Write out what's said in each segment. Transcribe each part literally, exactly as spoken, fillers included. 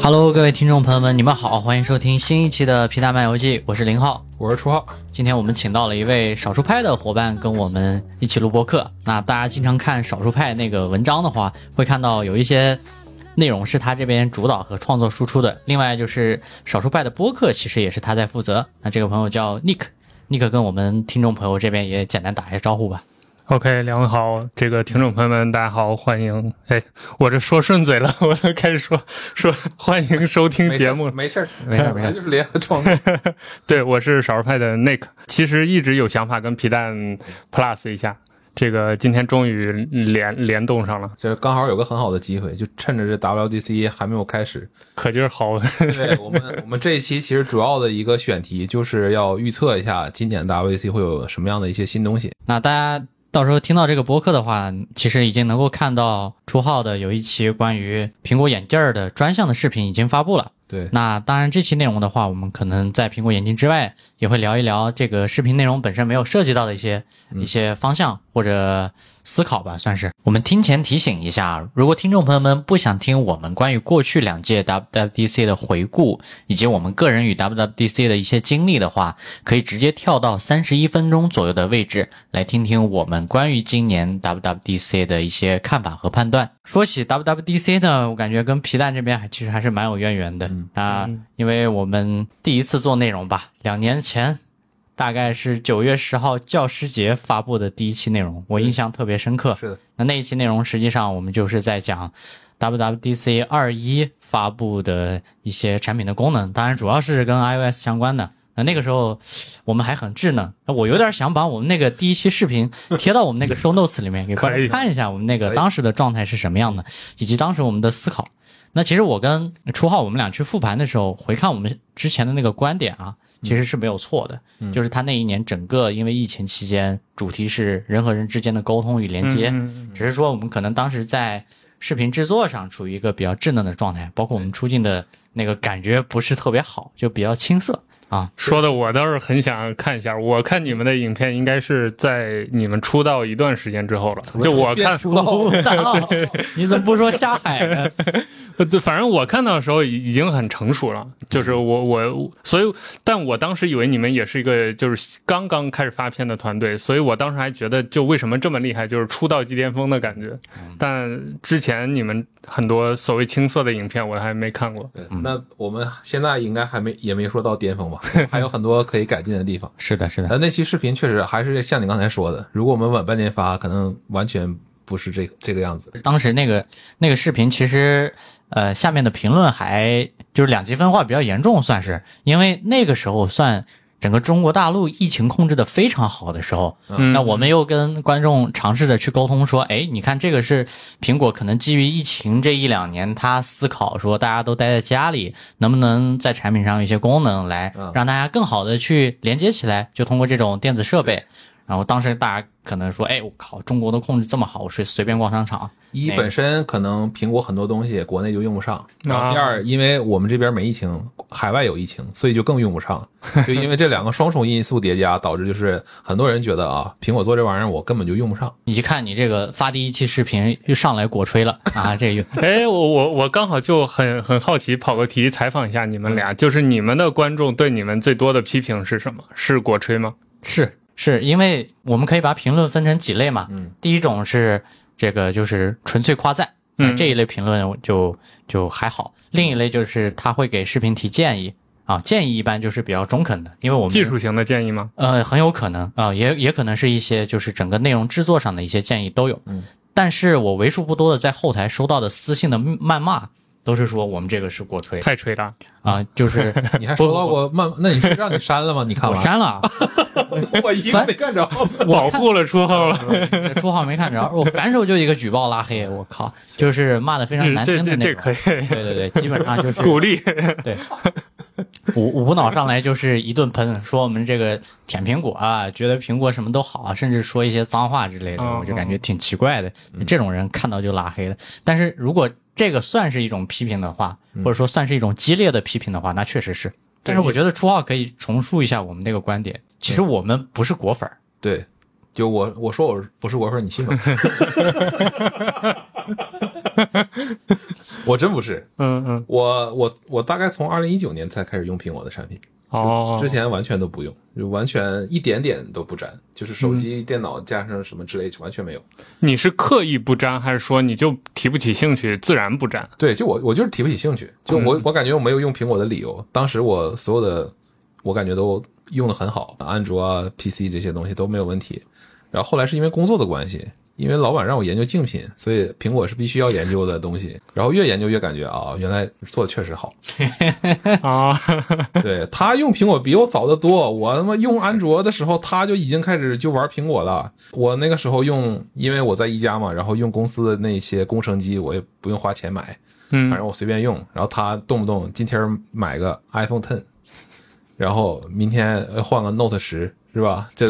Hello， 各位听众朋友们，你们好，欢迎收听新一期的皮蛋漫游记，我是林浩， 我是初浩。 今天我们请到了一位少数派的伙伴跟我们一起录播客。那大家经常看少数派那个文章的话，会看到有一些内容是他这边主导和创作输出的。另外就是少数派的播客其实也是他在负责。那这个朋友叫 Nick，Nick 跟我们听众朋友这边也简单打一下招呼吧。 OK， 两位好，这个听众朋友们大家好，欢迎。哎，我这说顺嘴了，我都开始说说欢迎收听节目。 没事没事没事， 就是联合创作。 对，我是少数派的 Nick， 其实一直有想法跟皮蛋 Plus 一下，这个今天终于联联动上了， 这刚好有个很好的机会，就趁着这 W D C 还没有开始， 可劲儿薅。 对我们，我们这一期其实主要的一个选题就是要预测一下今年 W D C 会有什么样的一些新东西。 那大家到时候听到这个播客的话，其实已经能够看到初号的有一期关于苹果眼镜的专项的视频已经发布了。 对， 那当然这期内容的话，我们可能在苹果眼镜之外也会聊一聊这个视频内容本身没有涉及到的一些、嗯、一些方向或者思考吧，算是。我们听前提醒一下，如果听众朋友们不想听我们关于过去两届 W W D C 的回顾以及我们个人与 W W D C 的一些经历的话，可以直接跳到三十一分钟左右的位置来听听我们关于今年 W W D C 的一些看法和判断。说起 W W D C 呢，我感觉跟皮蛋这边还其实还是蛮有渊源的、嗯、啊、嗯，因为我们第一次做内容吧，两年前大概是九月十号教师节发布的第一期内容，我印象特别深刻。 是的， 那那一期内容实际上我们就是在讲 W W D C 二十一 发布的一些产品的功能，当然主要是跟 iOS 相关的。那那个时候我们还很稚嫩，我有点想把我们那个第一期视频贴到我们那个 show notes 里面给观众看一下我们那个当时的状态是什么样的，以及当时我们的思考。那其实我跟初浩我们俩去复盘的时候，回看我们之前的那个观点啊，其实是没有错的、嗯、就是他那一年整个因为疫情期间主题是人和人之间的沟通与连接、嗯、只是说我们可能当时在视频制作上处于一个比较稚嫩的状态，包括我们出镜的那个感觉不是特别好，就比较青涩啊。 说的我倒是很想看一下，我看你们的影片应该是在你们出道一段时间之后了，就我看出道你怎么不说下海呢？ 反正我看到的时候已经很成熟了，就是我我所以但我当时以为你们也是一个就是刚刚开始发片的团队，所以我当时还觉得就为什么这么厉害，就是出道即巅峰的感觉、嗯、但之前你们很多所谓青涩的影片我还没看过。 嗯、那我们现在应该还没也没说到巅峰吧，还有很多可以改进的地方。 是的是的， 但那期视频确实还是像你刚才说的，如果我们晚半年发可能完全不是这个这个样子。 当时那个那个视频其实呃下面的评论还就是两极分化比较严重，算是因为那个时候算整个中国大陆疫情控制的非常好的时候、嗯、那我们又跟观众尝试着去沟通说，哎，你看这个是苹果可能基于疫情这一两年他思考说大家都待在家里，能不能在产品上有一些功能来让大家更好的去连接起来，就通过这种电子设备。然后当时大家可能说，哎，我靠，中国都控制这么好，我随随便逛商场。 一本身可能苹果很多东西国内就用不上，然后第二，因为我们这边没疫情，海外有疫情，所以就更用不上。就因为这两个双重因素叠加，导致就是很多人觉得啊，苹果做这玩意儿我根本就用不上。 你一看你这个发第一期视频又上来果吹了啊，这个哎，我我我刚好就很很好奇，跑个题采访一下你们俩，就是你们的观众对你们最多的批评是什么？是果吹吗？ 是。是因为我们可以把评论分成几类嘛， 嗯， 第一种是这个就是纯粹夸赞，嗯，这一类评论就就还好。另一类就是他会给视频提建议啊，建议一般就是比较中肯的，因为我们技术型的建议吗？ 呃，很有可能啊，也也可能是一些就是整个内容制作上的一些建议都有， 嗯， 但是我为数不多的在后台收到的私信的谩骂。都是说我们这个是果吹， 太吹了啊！就是你还收到过骂，那你是让你删了吗？你看完我删了， 我一个没看着， 保护了初号了， 初号没看着，我反手就一个举报拉黑，我靠，就是骂的非常难听的那种。 这这可以， 对对对，基本上就是鼓励， 对，无无脑上来就是一顿喷，说我们这个舔苹果啊，觉得苹果什么都好啊，甚至说一些脏话之类的，我就感觉挺奇怪的。这种人看到就拉黑了。但是如果这个算是一种批评的话，或者说算是一种激烈的批评的话，那确实是。但是我觉得初号可以重述一下我们这个观点，其实我们不是果粉， 对， 就我我说我不是果粉，你信吗？我真不是， 嗯嗯， 我我我大概从二零一九年才开始用苹果的产品， 哦， 之前完全都不用，就完全一点点都不沾，就是手机、嗯、电脑加上什么之类完全没有。 你是刻意不沾，还是说你就提不起兴趣，自然不沾？ 对，就我我就是提不起兴趣，就我、嗯、我感觉我没有用苹果的理由。当时我所有的我感觉都用得很好，安卓啊、P C 这些东西都没有问题。然后后来是因为工作的关系，因为老板让我研究竞品，所以苹果是必须要研究的东西。然后越研究越感觉啊，原来做的确实好啊。 对，他用苹果比我早得多，我他妈用安卓的时候他就已经开始就玩苹果了。我那个时候用，因为我在一加嘛，然后用公司的那些工程机，我也不用花钱买， 嗯， 反正我随便用。然后他动不动今天买个 iPhone X， 然后明天换个 Note 十，是吧？这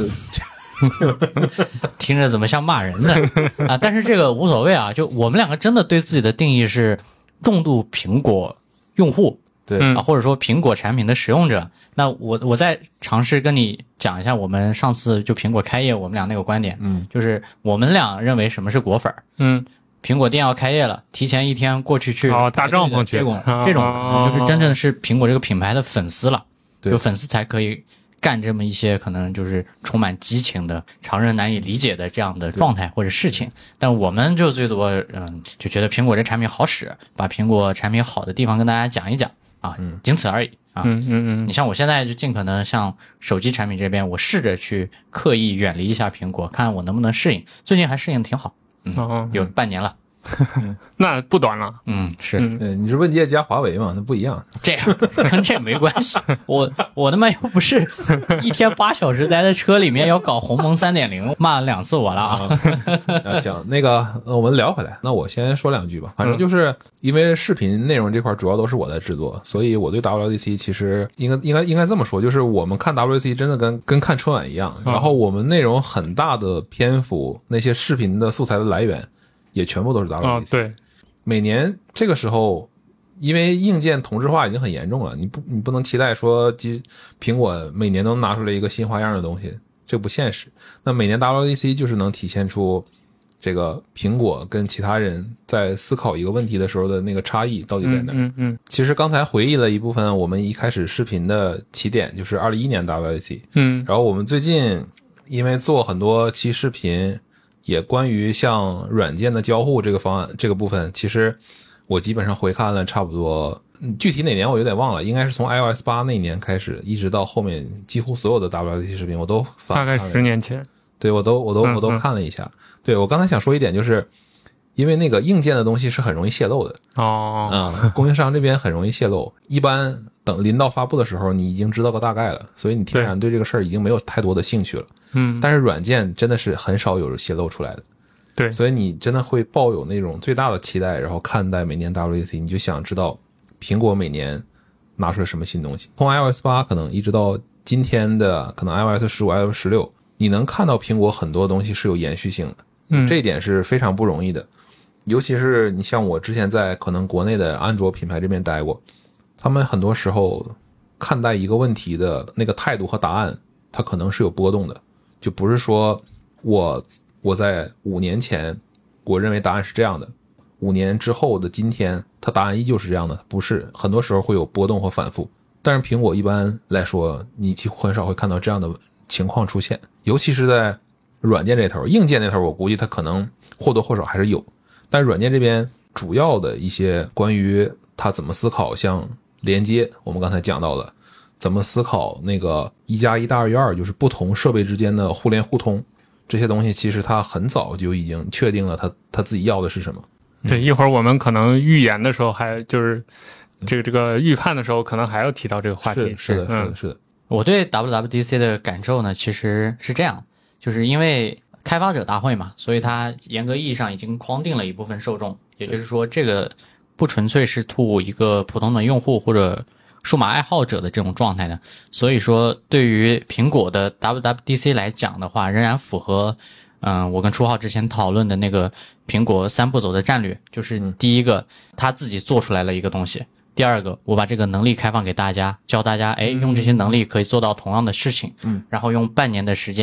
听着怎么像骂人呢啊？但是这个无所谓啊，就我们两个真的对自己的定义是重度苹果用户， 对啊，或者说苹果产品的使用者。那我我再尝试跟你讲一下我们上次就苹果开业我们俩那个观点， 嗯， 就是我们俩认为什么是果粉， 嗯， 苹果店要开业了，提前一天过去去哦大帐篷去， 这种这种可能就是真正是苹果这个品牌的粉丝了， 对， 有粉丝才可以干这么一些可能就是充满激情的常人难以理解的这样的状态或者事情。但我们就最多嗯就觉得苹果这产品好使，把苹果产品好的地方跟大家讲一讲啊， 嗯， 仅此而已啊。 嗯嗯嗯。 你像我现在就尽可能像手机产品这边，我试着去刻意远离一下苹果，看我能不能适应。最近还适应挺好，嗯， 哦、 有半年了。 那不短了， 嗯，是， 嗯，你是问界加华为嘛？那不一样，这样跟这没关系。我我他妈又不是一天八小时待在车里面要搞鸿蒙 三点零，骂了两次我了啊。 啊行，那个我们聊回来，那我先说两句吧。反正就是因为视频内容这块主要都是我在制作，所以我对 W W D C 其实应该应该应该这么说，就是我们看 W W D C 真的跟跟看春晚一样，然后我们内容很大的篇幅，那些视频的素材的来源。也全部都是 W W D C、 哦、对， 每年这个时候，因为硬件同质化已经很严重了，你不你不能期待说苹果每年都拿出来一个新花样的东西，这不现实。那每年 W W D C 就是能体现出这个苹果跟其他人在思考一个问题的时候的那个差异到底在哪儿。 嗯 嗯, 嗯其实刚才回忆了一部分我们一开始视频的起点，就是二零一一年 W W D C。 嗯， 然后我们最近因为做很多期视频。也关于像软件的交互这个方案这个部分，其实我基本上回看了差不多，具体哪年我有点忘了，应该是从 iOS 八那年开始，一直到后面几乎所有的 W W D C 视频我都发， 大概十年前， 对我都我都我都看了一下。嗯嗯对，我刚才想说一点，就是因为那个硬件的东西是很容易泄露的哦， 嗯，供应商这边很容易泄露，一般等临到发布的时候，你已经知道个大概了，所以你天然对这个事儿已经没有太多的兴趣了。 嗯， 但是软件真的是很少有泄露出来的， 对， 所以你真的会抱有那种最大的期待，然后看待每年 W W D C， 你就想知道苹果每年拿出了什么新东西。从 iOS 八可能一直到今天的可能 iOS 十五、iOS 十六，你能看到苹果很多东西是有延续性的， 嗯， 这一点是非常不容易的。尤其是你像我之前在可能国内的安卓品牌这边待过，他们很多时候看待一个问题的那个态度和答案，它可能是有波动的。就不是说我我在五年前我认为答案是这样的，五年之后的今天它答案依旧是这样的，不是，很多时候会有波动和反复。但是苹果一般来说你几乎很少会看到这样的情况出现，尤其是在软件这头，硬件那头我估计它可能或多或少还是有，但软件这边主要的一些关于它怎么思考，像连接我们刚才讲到了，怎么思考那个一加一大于二，就是不同设备之间的互联互通，这些东西其实它很早就已经确定了它它自己要的是什么。 对，一会儿我们可能预言的时候还就是这个这个预判的时候可能还要提到这个话题。 是是的是的是的。 我对 W W D C 的感受呢其实是这样，就是因为开发者大会嘛，所以它严格意义上已经框定了一部分受众，也就是说这个不纯粹是to一个普通的用户或者数码爱好者的这种状态的，所以说对于苹果的 W W D C 来讲的话，仍然符合嗯我跟初浩之前讨论的那个苹果三步走的战略，就是第一个他自己做出来了一个东西，第二个我把这个能力开放给大家，教大家哎用这些能力可以做到同样的事情， 嗯， 然后用半年的时间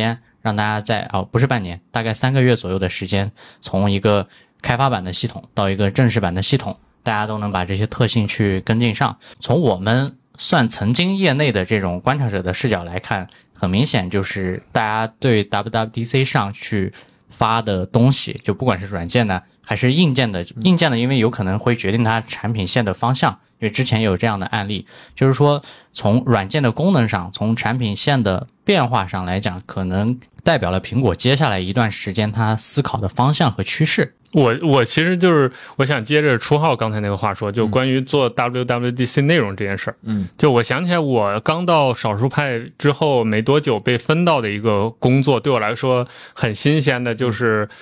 让大家在哦不是半年，大概三个月左右的时间，从一个开发版的系统到一个正式版的系统，大家都能把这些特性去跟进上。从我们算曾经业内的这种观察者的视角来看，很明显就是大家对 W W D C 上去发的东西，就不管是软件的还是硬件的，硬件的因为有可能会决定它产品线的方向，因为之前有这样的案例，就是说从软件的功能上，从产品线的变化上来讲，可能代表了苹果接下来一段时间它思考的方向和趋势。 我我其实就是我想接着初浩刚才那个话说，就关于做 W W D C 内容这件事儿。 嗯， 就我想起来，我刚到少数派之后没多久被分到的一个工作，对我来说很新鲜的，就是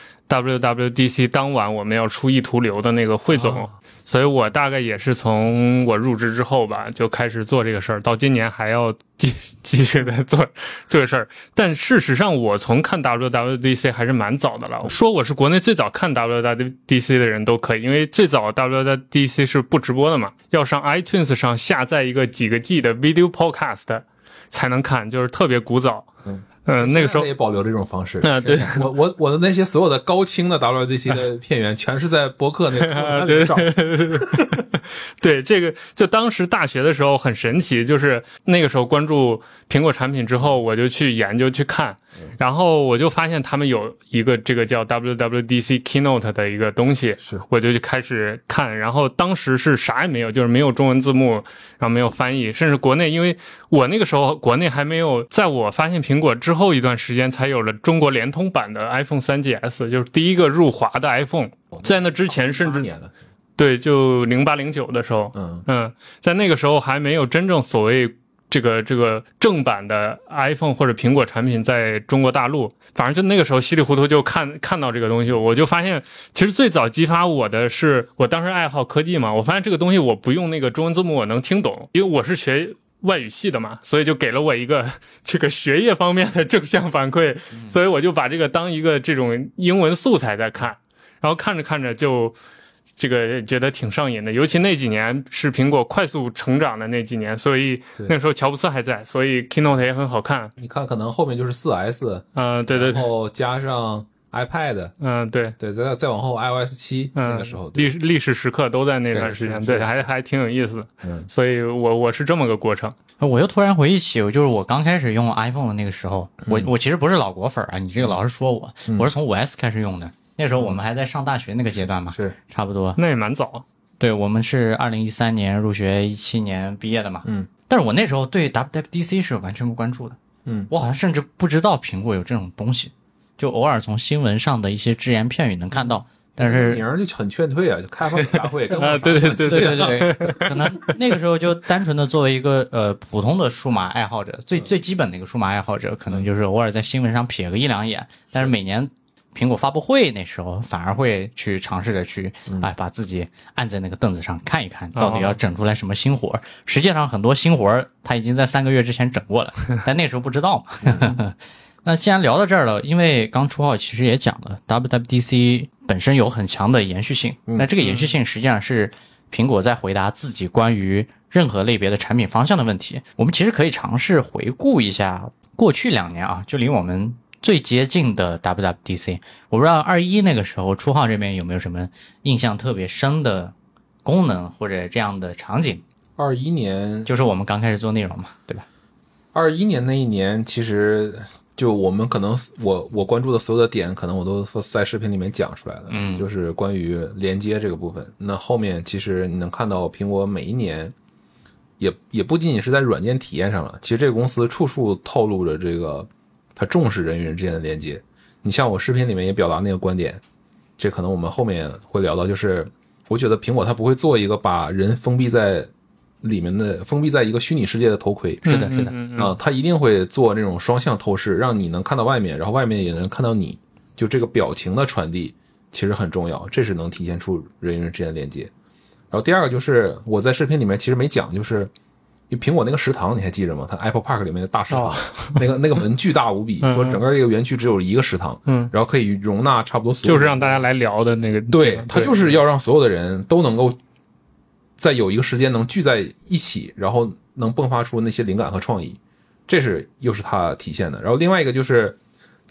W W D C 当晚我们要出意图流的那个汇总。哦，所以我大概也是从我入职之后吧，就开始做这个事儿，到今年还要继继续的做这个事儿。但事实上，我从看 W W D C 还是蛮早的了。说我是国内最早看 W W D C 的人都可以，因为最早 W W D C 是不直播的嘛，要上 iTunes 上下载一个几个 G 的 Video Podcast 才能看，就是特别古早。嗯。嗯，那个时候也保留这种方式。 啊，对， 我我我的那些所有的高清的 W W D C 的片源，全是在播客那个对找。对，这个就当时大学的时候很神奇，就是那个时候关注苹果产品之后，我就去研究去看，然后我就发现他们有一个这个叫 W W D C Keynote 的一个东西， 是， 我就去开始看，然后当时是啥也没有，就是没有中文字幕，然后没有翻译，甚至国内，因为我那个时候国内还没有，在我发现苹果之后一段时间才有了中国联通版的 iPhone 三 G S， 就是第一个入华的 iPhone， 在那之前甚至对，就零八零九的时候， 嗯嗯，在那个时候还没有真正所谓这个这个正版的 iPhone 或者苹果产品在中国大陆，反正就那个时候稀里糊涂就看看到这个东西，我就发现其实最早激发我的是我当时爱好科技嘛，我发现这个东西我不用那个中文字幕我能听懂，因为我是学外语系的嘛，所以就给了我一个这个学业方面的正向反馈，所以我就把这个当一个这种英文素材在看，然后看着看着就这个觉得挺上瘾的，尤其那几年是苹果快速成长的那几年，所以那时候乔布斯还在，所以 Keynote 也很好看。 你看，可能后面就是 四 S， 嗯、呃，对对， 然后加上 iPad， 嗯，对对，再再往后 iOS 七、嗯、那个时候， 历史历史时刻都在那段时间，对，还还挺有意思的。嗯，所以我我是这么个过程。 我又突然回忆起，就是我刚开始用 iPhone 的那个时候， 嗯、 我我其实不是老果粉啊，你这个老是说我，嗯、我是从 五 S 开始用的。那时候我们还在上大学那个阶段嘛， 是差不多， 那也蛮早。 对，我们是二零一三年入学，一七年毕业的嘛。 嗯， 但是我那时候对 W W D C 是完全不关注的。 嗯， 我好像甚至不知道苹果有这种东西，就偶尔从新闻上的一些只言片语能看到。但是名儿就很劝退啊，就开发者大会跟我啊，对对对对对对，可能那个时候就单纯的作为一个呃普通的数码爱好者，最最基本的一个数码爱好者，可能就是偶尔在新闻上瞥个一两眼。但是每年苹果发布会那时候反而会去尝试着去哎把自己按在那个凳子上看一看，到底要整出来什么新活。实际上很多新活他已经在三个月之前整过了，但那时候不知道嘛。那既然聊到这儿了，因为刚初号其实也讲了 W W D C 本身有很强的延续性，那这个延续性实际上是苹果在回答自己关于任何类别的产品方向的问题。我们其实可以尝试回顾一下过去两年啊，就离我们最接近的 W W D C。 我不知道二一那个时候初号这边有没有什么印象特别深的功能或者这样的场景。 二一年就是我们刚开始做内容嘛，对吧？ 二一年那一年其实就我们可能我我关注的所有的点可能我都在视频里面讲出来了， 嗯， 就是关于连接这个部分。那后面其实你能看到苹果每一年也也不仅仅是在软件体验上了，其实这个公司处处透露着这个它重视人与人之间的连接。你像我视频里面也表达那个观点，这可能我们后面会聊到，就是我觉得苹果它不会做一个把人封闭在里面的封闭在一个虚拟世界的头盔， 是的是的啊，它一定会做那种双向透视，让你能看到外面，然后外面也能看到你，就这个表情的传递其实很重要，这是能体现出人与人之间的连接。然后第二个就是我在视频里面其实没讲，就是苹果那个食堂你还记着吗？它 Apple Park 里面的大食堂，哦、那个那个门巨大无比，说整个这个园区只有一个食堂， 嗯， 然后可以容纳差不多所有， 就是让大家来聊的那个， 对，它就是要让所有的人都能够在有一个时间能聚在一起，然后能迸发出那些灵感和创意，这是又是它体现的。然后另外一个就是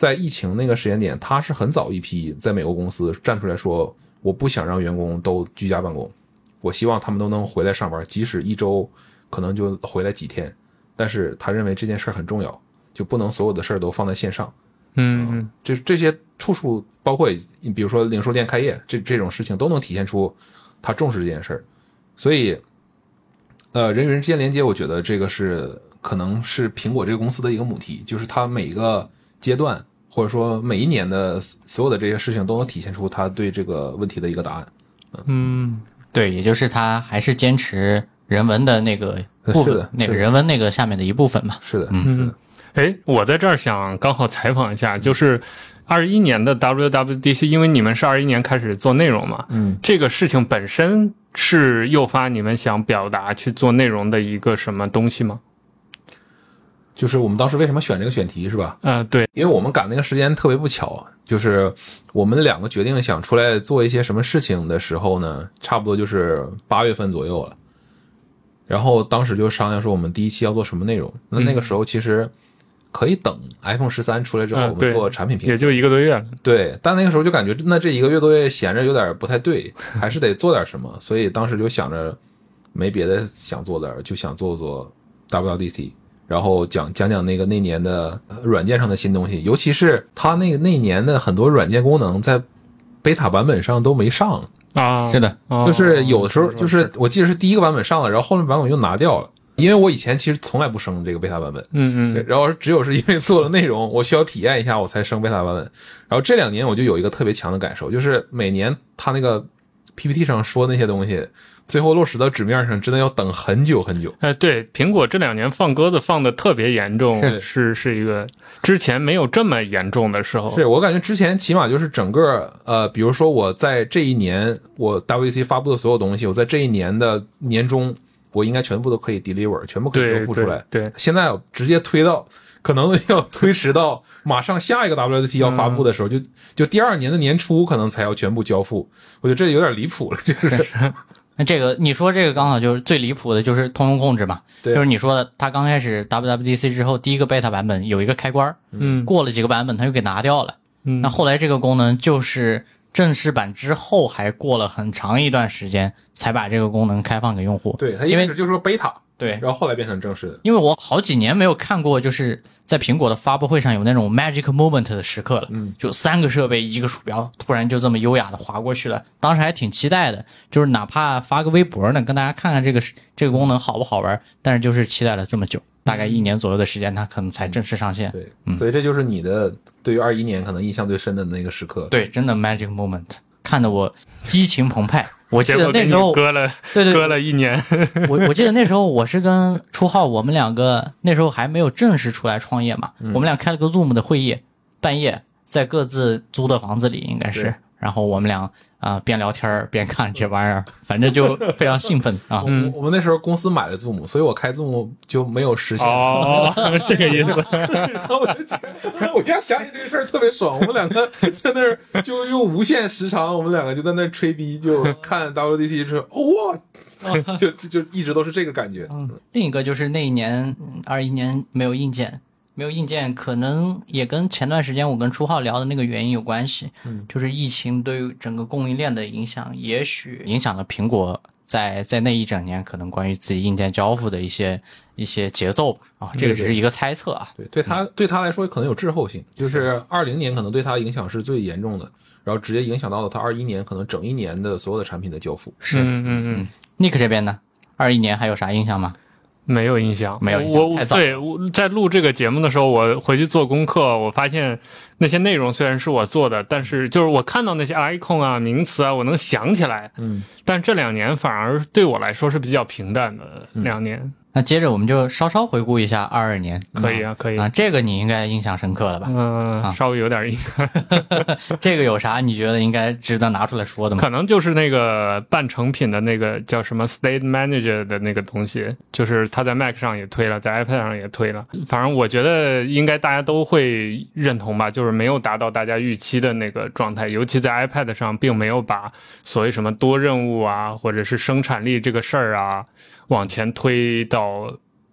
在疫情那个时间点，他是很早一批在美国公司站出来说，我不想让员工都居家办公，我希望他们都能回来上班，即使一周可能就回来几天，但是他认为这件事很重要，就不能所有的事儿都放在线上。 嗯嗯， 这这些处处包括比如说零售店开业，这这种事情都能体现出他重视这件事儿。所以，呃，人与人之间连接，我觉得这个是可能是苹果这个公司的一个母题，就是它每一个阶段或者说每一年的所有的这些事情都能体现出他对这个问题的一个答案。 嗯， 对，也就是他还是坚持人文的那个部分，那个人文那个下面的一部分嘛。 是的， 嗯， 是的。 哎，我在这儿想刚好采访一下，就是二一年的 W W D C， 因为你们是二一年开始做内容嘛， 嗯， 这个事情本身是诱发你们想表达去做内容的一个什么东西吗？ 就是我们当时为什么选这个选题是吧？ 啊、呃，对， 因为我们赶那个时间特别不巧，就是我们两个决定想出来做一些什么事情的时候呢，差不多就是八月份左右了。然后当时就商量说我们第一期要做什么内容。那那个时候其实可以等 iPhone 十三出来之后，我们做产品评测、 嗯、也就一个多月了。 对，但那个时候就感觉那这一个月多月闲着有点不太对，还是得做点什么。所以当时就想着没别的想做的，就想做做 W W D C。然后讲讲讲那个那年的软件上的新东西，尤其是它那个那年的很多软件功能在贝塔版本上都没上啊。 是的， 就是有的时候就是我记得是第一个版本上了，然后后面版本又拿掉了，因为我以前其实从来不升这个贝塔版本， 嗯嗯， 然后只有是因为做了内容，我需要体验一下我才升贝塔版本。然后这两年我就有一个特别强的感受，就是每年它那个 P P T 上说那些东西，最后落实到纸面上真的要等很久很久。 哎，对，苹果这两年放鸽子放的特别严重， 是是是一个之前没有这么严重的时候。 是我感觉之前起码就是整个呃，比如说我在这一年我 W W D C 发布的所有东西，我在这一年的年中，我应该全部都可以 deliver， 全部可以交付出来。 对，对现在直接推到可能要推迟到马上下一个 W W D C 要发布的时候，嗯、就就第二年的年初可能才要全部交付。我觉得这有点离谱了，就是。 那这个你说这个刚好就是最离谱的，就是通用控制嘛，就是你说的，它刚开始 W W D C 之后第一个 beta 版本有一个开关， 嗯， 过了几个版本它就给拿掉了，嗯，那后来这个功能就是正式版之后还过了很长一段时间才把这个功能开放给用户。 对，它一开始就是说 beta， 对， 然后后来变成正式的。 因为我好几年没有看过，就是在苹果的发布会上有那种 magic moment 的时刻了， 嗯， 就三个设备一个鼠标突然就这么优雅的划过去了，当时还挺期待的，就是哪怕发个微博呢，跟大家看看这个这个功能好不好玩，但是就是期待了这么久，大概一年左右的时间，它可能才正式上线。 对，嗯、所以这就是你的对于二一年可能印象最深的那个时刻。 对，真的 magic moment， 看得我激情澎湃。我记得那时候割了， 对对， 割了一年。 我我记得那时候我是跟初浩，我们两个那时候还没有正式出来创业嘛，嗯、我们俩开了个 Zoom 的会议，半夜在各自租的房子里应该是，然后我们俩啊、呃、边聊天边看这玩意儿，反正就非常兴奋啊。 嗯，我们那时候公司买了 Zoom， 所以我开 Zoom 就没有实现。 哦，这个意思。 然后我就觉得，我一下想起这个事儿特别爽。我们两个在那儿就用无限时长，我们两个就在那儿吹逼，就看 W W D C 之后，哇，就就就一直都是这个感觉。 嗯，另一个就是那一年二一年没有硬件。没有硬件，可能也跟前段时间我跟初浩聊的那个原因有关系，嗯，就是疫情对于整个供应链的影响，也许影响了苹果在在那一整年可能关于自己硬件交付的一些一些节奏吧，啊，这个只是一个猜测啊。 对，对他对他来说可能有滞后性，就是二零年可能对他影响是最严重的，然后直接影响到了他二一年可能整一年的所有的产品的交付。 是，嗯嗯嗯。Nick 这边呢，二一年还有啥印象吗？ 没有印象， 没有印象， 我太早。 对，我在录这个节目的时候，我回去做功课，我发现那些内容虽然是我做的，但是就是我看到那些 icon 啊、名词啊，我能想起来。 嗯， 但这两年反而对我来说是比较平淡的两年。 嗯，那接着我们就稍稍回顾一下二二年。 可以啊，可以啊，这个你应该印象深刻了吧？ 嗯、呃，稍微有点印象。 这个有啥你觉得应该值得拿出来说的吗？ 可能就是那个半成品的那个叫什么 State Manager 的那个东西，就是它在 Mac 上也推了，在 iPad 上也推了。反正我觉得应该大家都会认同吧，就是没有达到大家预期的那个状态，尤其在 iPad 上并没有把所谓什么多任务啊，或者是生产力这个事儿啊往前推到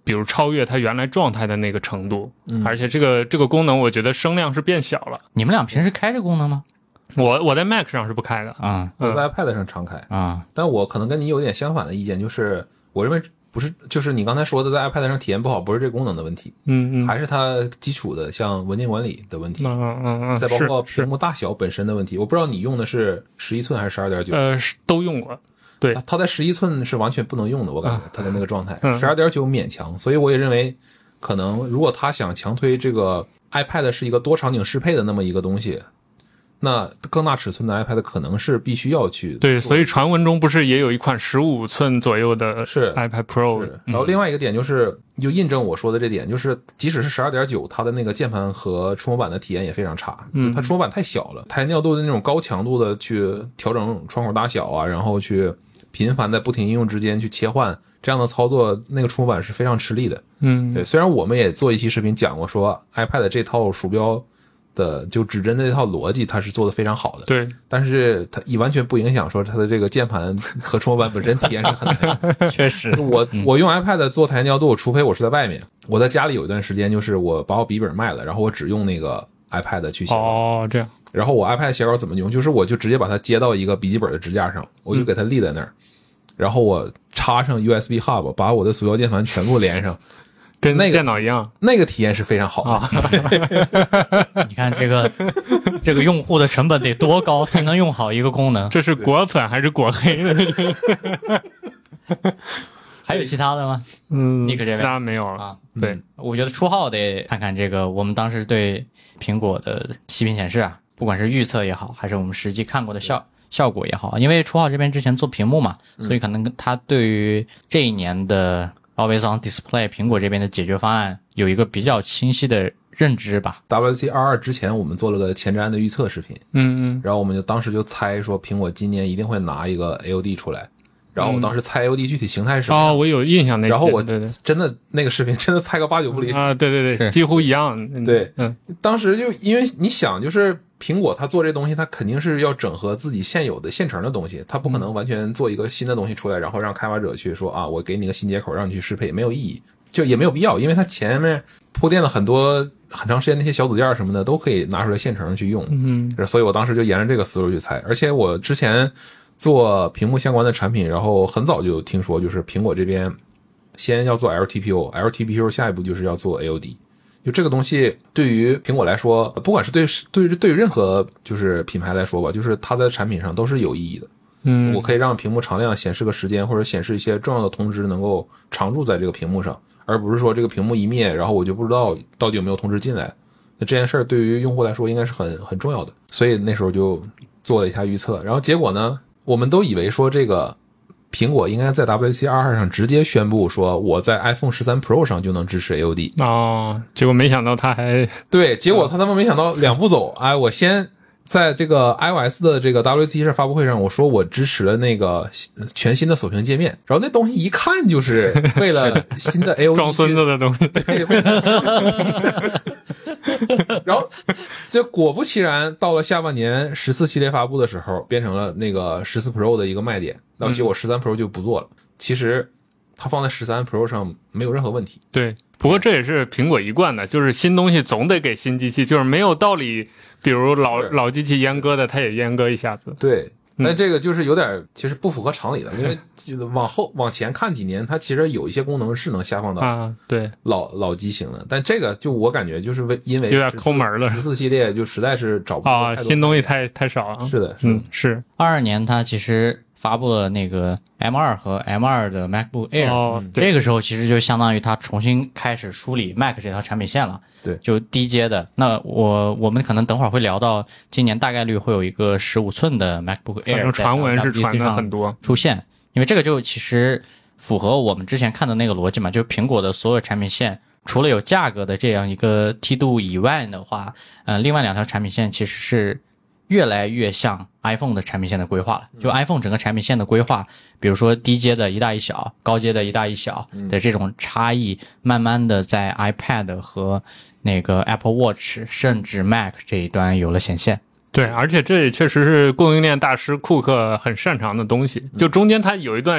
比如超越它原来状态的那个程度，嗯、而且这个这个功能我觉得声量是变小了。 你们俩平时开这功能吗？ 我我在 Mac 上是不开的啊， 我在 iPad 上常开啊， 但我可能跟你有点相反的意见，就是我认为不是，就是你刚才说的在 iPad 上体验不好，不是这功能的问题， 嗯嗯， 还是它基础的像文件管理的问题， 嗯嗯嗯， 再包括屏幕大小本身的问题。我不知道你用的是十一寸还是 十二点九？ 呃，都用过。对， 它在十一寸是完全不能用的，我感觉它的那个状态，十二点九勉强，所以我也认为可能如果他想强推这个 iPad 是一个多场景适配的那么一个东西，那更大尺寸的 iPad 可能是必须要去对，所以传闻中不是也有一款十五寸左右的是 iPad Pro？ 是。然后另外一个点就是，就印证我说的这点，就是即使是 十二点九， 它的那个键盘和触摸板的体验也非常差，嗯，它触摸板太小了，台尿度的那种高强度的去调整窗口大小啊，然后去频繁在不停应用之间去切换，这样的操作那个触摸板是非常吃力的。 嗯， 对，虽然我们也做一期视频讲过说 iPad 这套鼠标的就指针的这套逻辑它是做的非常好的， 对， 但是它也完全不影响说它的这个键盘和触摸板本身体验是很难的。 确实， 我我用 iPad 做台尿度，除非我是在外面，我在家里有一段时间就是我把我笔记本卖了，然后我只用那个 iPad 去写稿。 哦，这样。 然后我 iPad 写稿怎么用？就是我就直接把它接到一个笔记本的支架上，我就给它立在那儿，嗯、然后我插上 U S B hub， 把我的鼠标键盘全部连上。 跟那个电脑一样， 那个体验是非常好的。 啊、你看这个这个用户的成本得多高才能用好一个功能？ 这是果粉还是果黑的？ 还有其他的吗？ 嗯， 尼克这边其他没有了啊。 对、 嗯，我觉得初号得看看这个，我们当时对苹果的息屏显示啊，不管是预测也好，还是我们实际看过的效效果也好，因为初号这边之前做屏幕嘛，所以可能他对于这一年的Always on Display 苹果这边的解决方案有一个比较清晰的认知吧。 W C 二十二之前我们做了个前瞻的预测视频， 嗯嗯， 然后我们就当时就猜说苹果今年一定会拿一个 A O D 出来，然后我当时猜 A O D 具体形态是什么、 嗯、哦，我有印象那个， 然后我对对真的那个视频真的猜个八九不离十啊，对对对，几乎一样。 对， 嗯， 当时就因为你想就是苹果它做这东西，它肯定是要整合自己现有的现成的东西，它不可能完全做一个新的东西出来，然后让开发者去说啊，我给你个新接口让你去适配，没有意义，就也没有必要，因为它前面铺垫了很多很长时间那些小组件什么的都可以拿出来现成去用。 嗯， 所以我当时就沿着这个思路去猜，而且我之前做屏幕相关的产品，然后很早就听说就是苹果这边先要做 L T P O，L T P O 下一步就是要做 A O D。就这个东西对于苹果来说，不管是对对于对于任何就是品牌来说吧，就是它在产品上都是有意义的。 嗯， 我可以让屏幕常亮显示个时间，或者显示一些重要的通知能够常驻在这个屏幕上，而不是说这个屏幕一灭，然后我就不知道到底有没有通知进来。那这件事儿对于用户来说应该是很很重要的，所以那时候就做了一下预测。然后结果呢，我们都以为说这个苹果应该在 W C 二十二 上直接宣布说我在 iPhone 十三 Pro 上就能支持 A O D 哦，结果没想到他还对，结果他他妈没想到两步走，哎，我先在这个 iOS 的这个 W C 二发布会上，我说我支持了那个全新的锁屏界面，然后那东西一看就是为了新的 A O D 装孙子的东西， 对，然后这果不其然，到了下半年十四系列发布的时候，变成了那个十四 Pro 的一个卖点，然后结果十三 Pro 就不做了。嗯、其实它放在十三 Pro 上没有任何问题。 对，不过这也是苹果一贯的，就是新东西总得给新机器，就是没有道理，比如老老机器阉割的，它也阉割一下子。 对。但这个就是有点其实不符合常理的，因为往后往前看几年，它其实有一些功能是能下放到啊，对老老机型的，但这个就我感觉就是为因为有点抠门了， 十四系列就实在是找不到啊，新东西太太少了。 是的，是嗯是。 二二年它其实发布了那个 M 二 和 M 二 的 MacBook Air，、 哦、 这个时候其实就相当于它重新开始梳理 Mac 这套产品线了。 对， 就低阶的。那我我们可能等会儿会聊到，今年大概率会有一个十五寸的 MacBook Air， 反正传闻是传的很多出现，因为这个就其实符合我们之前看的那个逻辑嘛，就苹果的所有产品线，除了有价格的这样一个梯度以外的话，呃，另外两条产品线其实是越来越像 iPhone 的产品线的规划了。就 iPhone 整个产品线的规划，比如说低阶的一大一小，高阶的一大一小的这种差异，慢慢的在 iPad 和那个 Apple Watch 甚至 Mac 这一端有了显现。 对，而且这也确实是供应链大师库克很擅长的东西。就中间他有一段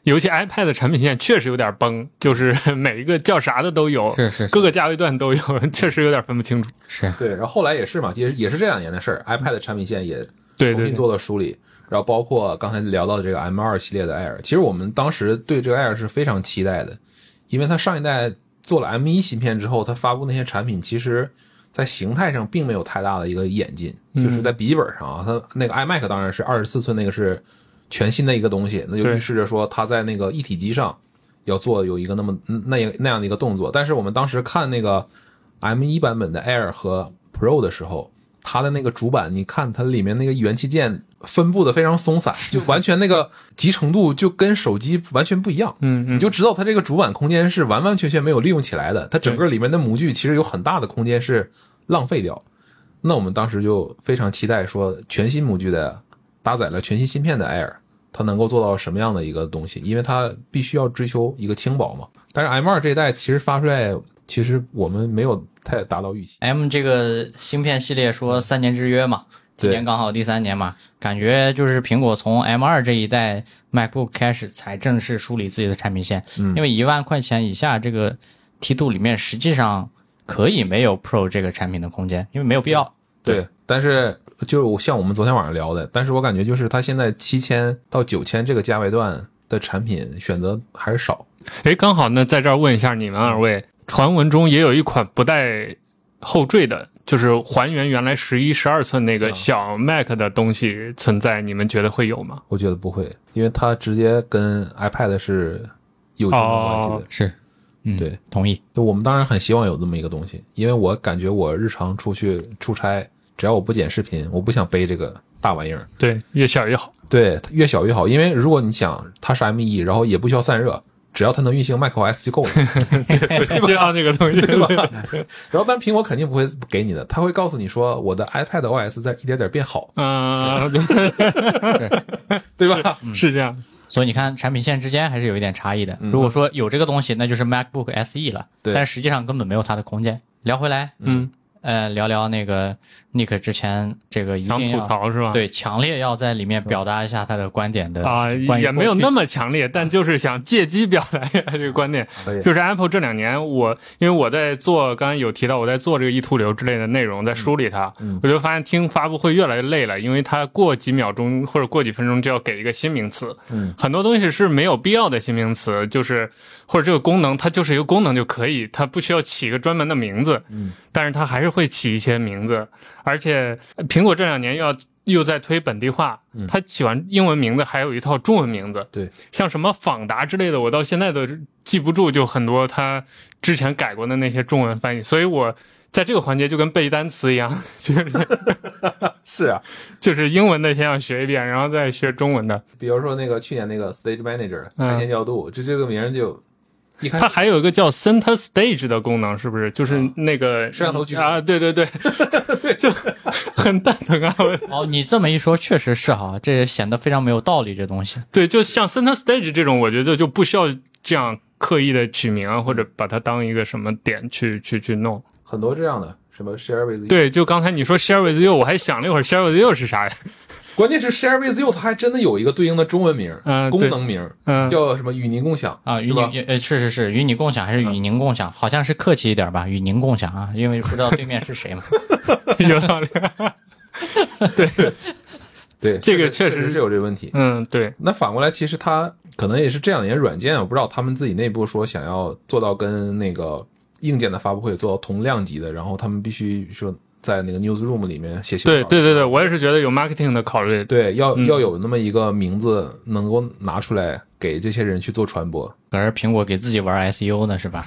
尤其 iPad 产品线确实有点崩，就是每一个叫啥的都有， 是是是各个价位段都有，确实有点分不清楚。 是对，然后后来也是嘛，也也是这两年的事儿 ，iPad 产品线也对对对， 重新做了梳理，然后包括刚才聊到这个 M 二 系列的 Air， 其实我们当时对这个 Air 是非常期待的，因为它上一代做了 M 一 芯片之后，它发布那些产品其实在形态上并没有太大的一个演进，就是在笔记本上啊，它那个 iMac 当然是二十四寸那个是全新的一个东西，那就预示着说它在那个一体机上要做有一个那么那那样的一个动作。但是我们当时看那个 M 一 版本的 Air 和 Pro 的时候，它的那个主板，你看它里面那个元器件分布的非常松散，就完全那个集成度就跟手机完全不一样。 嗯嗯， 你就知道它这个主板空间是完完全全没有利用起来的，它整个里面的模具其实有很大的空间是浪费掉。那我们当时就非常期待说，全新模具的搭载了全新芯片的 Air， 它能够做到什么样的一个东西？因为它必须要追求一个轻薄嘛。但是 M 二 这一代其实发出来，其实我们没有太达到预期。 M 这个芯片系列说三年之约嘛，今年刚好第三年嘛，感觉就是苹果从 M 二 这一代 MacBook 开始才正式梳理自己的产品线， 嗯， 因为一万块钱以下这个梯度里面实际上可以没有 Pro 这个产品的空间，因为没有必要。 对，但是就是像我们昨天晚上聊的，但是我感觉就是它现在七千到九千这个价位段的产品选择还是少。 诶，刚好呢，在这儿问一下你们二位，传闻中也有一款不带后缀的，就是还原原来十一、十二寸那个小 Mac 的东西存在，你们觉得会有吗？ 我觉得不会，因为它直接跟 iPad 是有竞争关系的。 哦是，嗯， 对， 同意。 就我们当然很希望有这么一个东西，因为我感觉我日常出去出差，只要我不剪视频，我不想背这个大玩意儿。 对，越小越好。 对，越小越好，因为如果你想它是 M 一，然后也不需要散热，只要它能运行 macOS 就够了， 就要那个东西， 对吧？然后但苹果肯定不会给你的，他会告诉你说我的 iPadOS 在一点点变好， 啊， 对吧？ 是这样。 所以你看，产品线之间还是有一点差异的。 嗯如果说有这个东西，那就是 MacBook S E 了， 对但实际上根本没有它的空间。聊回来， 嗯， 呃，聊聊那个 Nick 之前这个一想吐定要槽是吧？ 对强烈要在里面表达一下他的观点的啊， 关于也没有那过去么强烈，但就是想借机表达一下这个观点。 可以就是 Apple 这两年我，因为我在做，刚刚有提到我在做这个一图流之类的内容，在梳理它， 嗯我就发现听发布会越来越累了，因为它过几秒钟或者过几分钟就要给一个新名词， 嗯， 很多东西是没有必要的新名词，就是或者这个功能它就是一个功能就可以，它不需要起一个专门的名字， 嗯， 但是它还是会起一些名字，而且苹果这两年又要又在推本地化， 嗯它起完英文名字还有一套中文名字， 对， 像什么访达之类的，我到现在都记不住，就很多它之前改过的那些中文翻译，所以我在这个环节就跟背单词一样，就是是啊， 就是英文的先要学一遍，然后再学中文的。 比如说那个去年那个 Stage Manager 嗯开天调度，这这个名儿就一开它始还有一个叫 Center Stage 的功能，是不是？就是那个摄像头举啊，对对对，就很蛋疼啊！我哦，你这么一说，确实是哈，这也显得非常没有道理。这东西， 对，就像 Center Stage 这种，我觉得就不需要这样刻意的取名啊，或者把它当一个什么点去去去弄。 很多这样的，什么 Share with You， 对，就刚才你说 Share with You， 我还想了一会儿 Share with You 是啥呀？ 关键是 Share with You 它还真的有一个对应的中文名， 嗯功能名， 嗯叫什么与您共享啊，与是吧你呃是是是与你共享还是与您共享？好像是客气一点吧，与您共享啊，因为不知道对面是谁嘛。 有道理。对， 对， 这个确确实是有这个问题。 嗯，对， 那反过来，其实它可能也是这两年软件，我不知道他们自己内部说想要做到跟那个硬件的发布会做到同量级的，然后他们必须说在那个 newsroom 里面写写对对对对，我也是觉得有 marketing 的考虑。 对，要、 嗯要有那么一个名字能够拿出来给这些人去做传播。 可是苹果给自己玩 S E O 呢，是吧？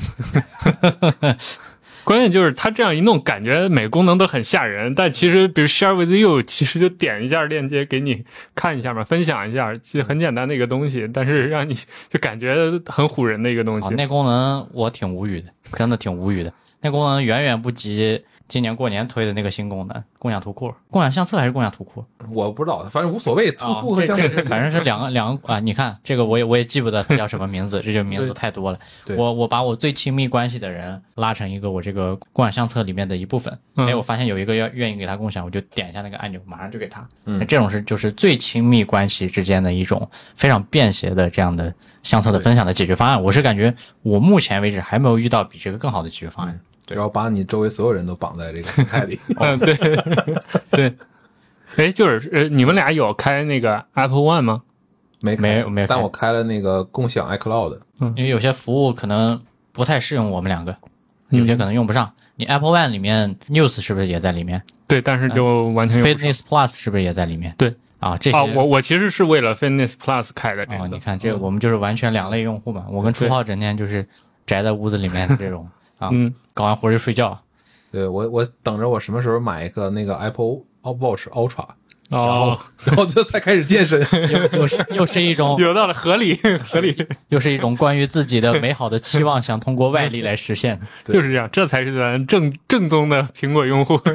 关键就是它这样一弄，感觉每个功能都很吓人。但其实，比如 Share with You， 其实就点一下链接给你看一下嘛，分享一下，其实很简单的一个东西，但是让你就感觉很唬人的一个东西。 啊，那功能我挺无语的，真的挺无语的。那功能远远不及今年过年推的那个新功能，共享图库、共享相册还是共享图库？ 我不知道，反正无所谓。图库和相册、 哦、反正是两个两个啊！你看这个我也我也记不得它叫什么名字，这就名字太多了。我我把我最亲密关系的人拉成一个我这个共享相册里面的一部分。哎、嗯，我发现有一个要愿意给他共享，我就点一下那个按钮，马上就给他。嗯，这种是就是最亲密关系之间的一种非常便携的这样的相册的分享的解决方案。我是感觉我目前为止还没有遇到比这个更好的解决方案。 对，然后把你周围所有人都绑在这个平台里。 嗯，对，对。哎，就是呃，你们俩有开那个 Apple One 吗？ 没没没有， 但我开了那个共享 iCloud。 嗯，因为有些服务可能不太适用我们两个，有些可能用不上。嗯、你 Apple One 里面 News 是不是也在里面？ 对，但是就完全用不上。 Fitness Plus 是不是也在里面？ 对。 啊，这些啊，我我其实是为了 Fitness Plus 开的这个。 哦，你看这个，我们就是完全两类用户嘛。我跟初浩整天就是宅在屋子里面这种啊，嗯，搞完活就睡觉。 对，我我等着我什么时候买一个那个 Apple Watch Ultra， 哦， 然后然后就才开始健身， 又又是又是一种有道理，合理合理， 又是一种关于自己的美好的期望，想通过外力来实现， 就是这样，这才是咱正正宗的苹果用户。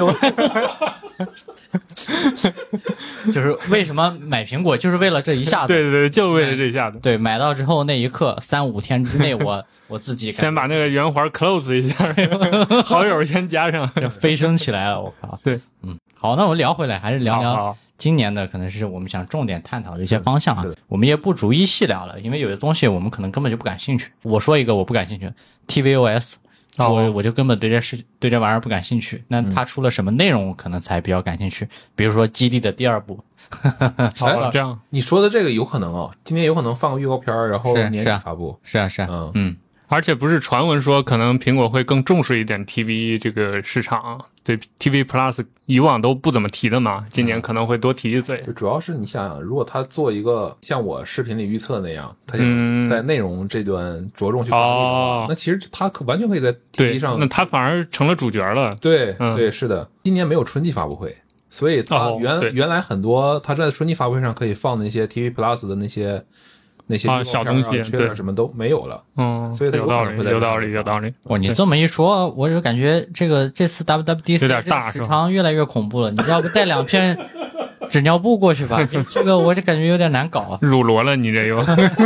就是为什么买苹果，就是为了这一下子。 对对对，就为了这一下子。 对，买到之后那一刻，三五天之内我，我我自己先把那个圆环 close 一下，好友先加上， 就飞升起来了。我靠， 对， 嗯，好，那我们聊回来，还是聊聊今年的，可能是我们想重点探讨的一些方向啊。我们也不逐一细聊了，因为有些东西我们可能根本就不感兴趣。我说一个我不感兴趣 ，T V O S。我我就根本对这事对这玩意儿不感兴趣。那它出了什么内容，可能才比较感兴趣。比如说《基地》的第二部。 好，这样你说的这个有可能啊，今天有可能放个预告片，然后年底发布。 是啊，是啊， 嗯嗯。 而且不是传闻说，可能苹果会更重视一点 T V 这个市场。对 T V Plus 以往都不怎么提的嘛，今年可能会多提一嘴。 嗯、主要是你想想，如果他做一个像我视频里预测那样，他想在内容这端着重去发力的话、嗯、那其实他可完全可以在 T V 上， 那他反而成了主角了。 对、 嗯、 对，是的。今年没有春季发布会，所以他原、哦、原来很多他在春季发布会上可以放的那些 T V Plus 的那些。那些、 啊、小东西， 对，什么都没有了。 嗯， 所以有道理，有道理，有道理。 哦，你这么一说，我就感觉这个这次 W W D C 有点大， 时长越来越恐怖了。你要不带两片纸尿布过去吧？这个我就感觉有点难搞啊。 乳螺了，你这又。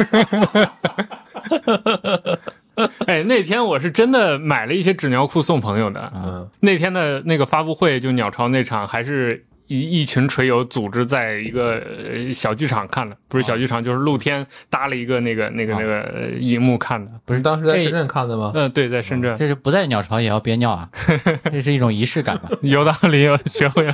哎，那天我是真的买了一些纸尿裤送朋友的。 嗯， 那天的那个发布会，就鸟巢那场还是。一一群锤友组织在一个小剧场看的，不是小剧场，就是露天搭了一个那个那个那个荧幕看的。 不是当时在深圳看的吗？ 嗯、呃，对，在深圳。 这是不在鸟巢也要憋尿啊，这是一种仪式感吧？ 有道理，有学会了。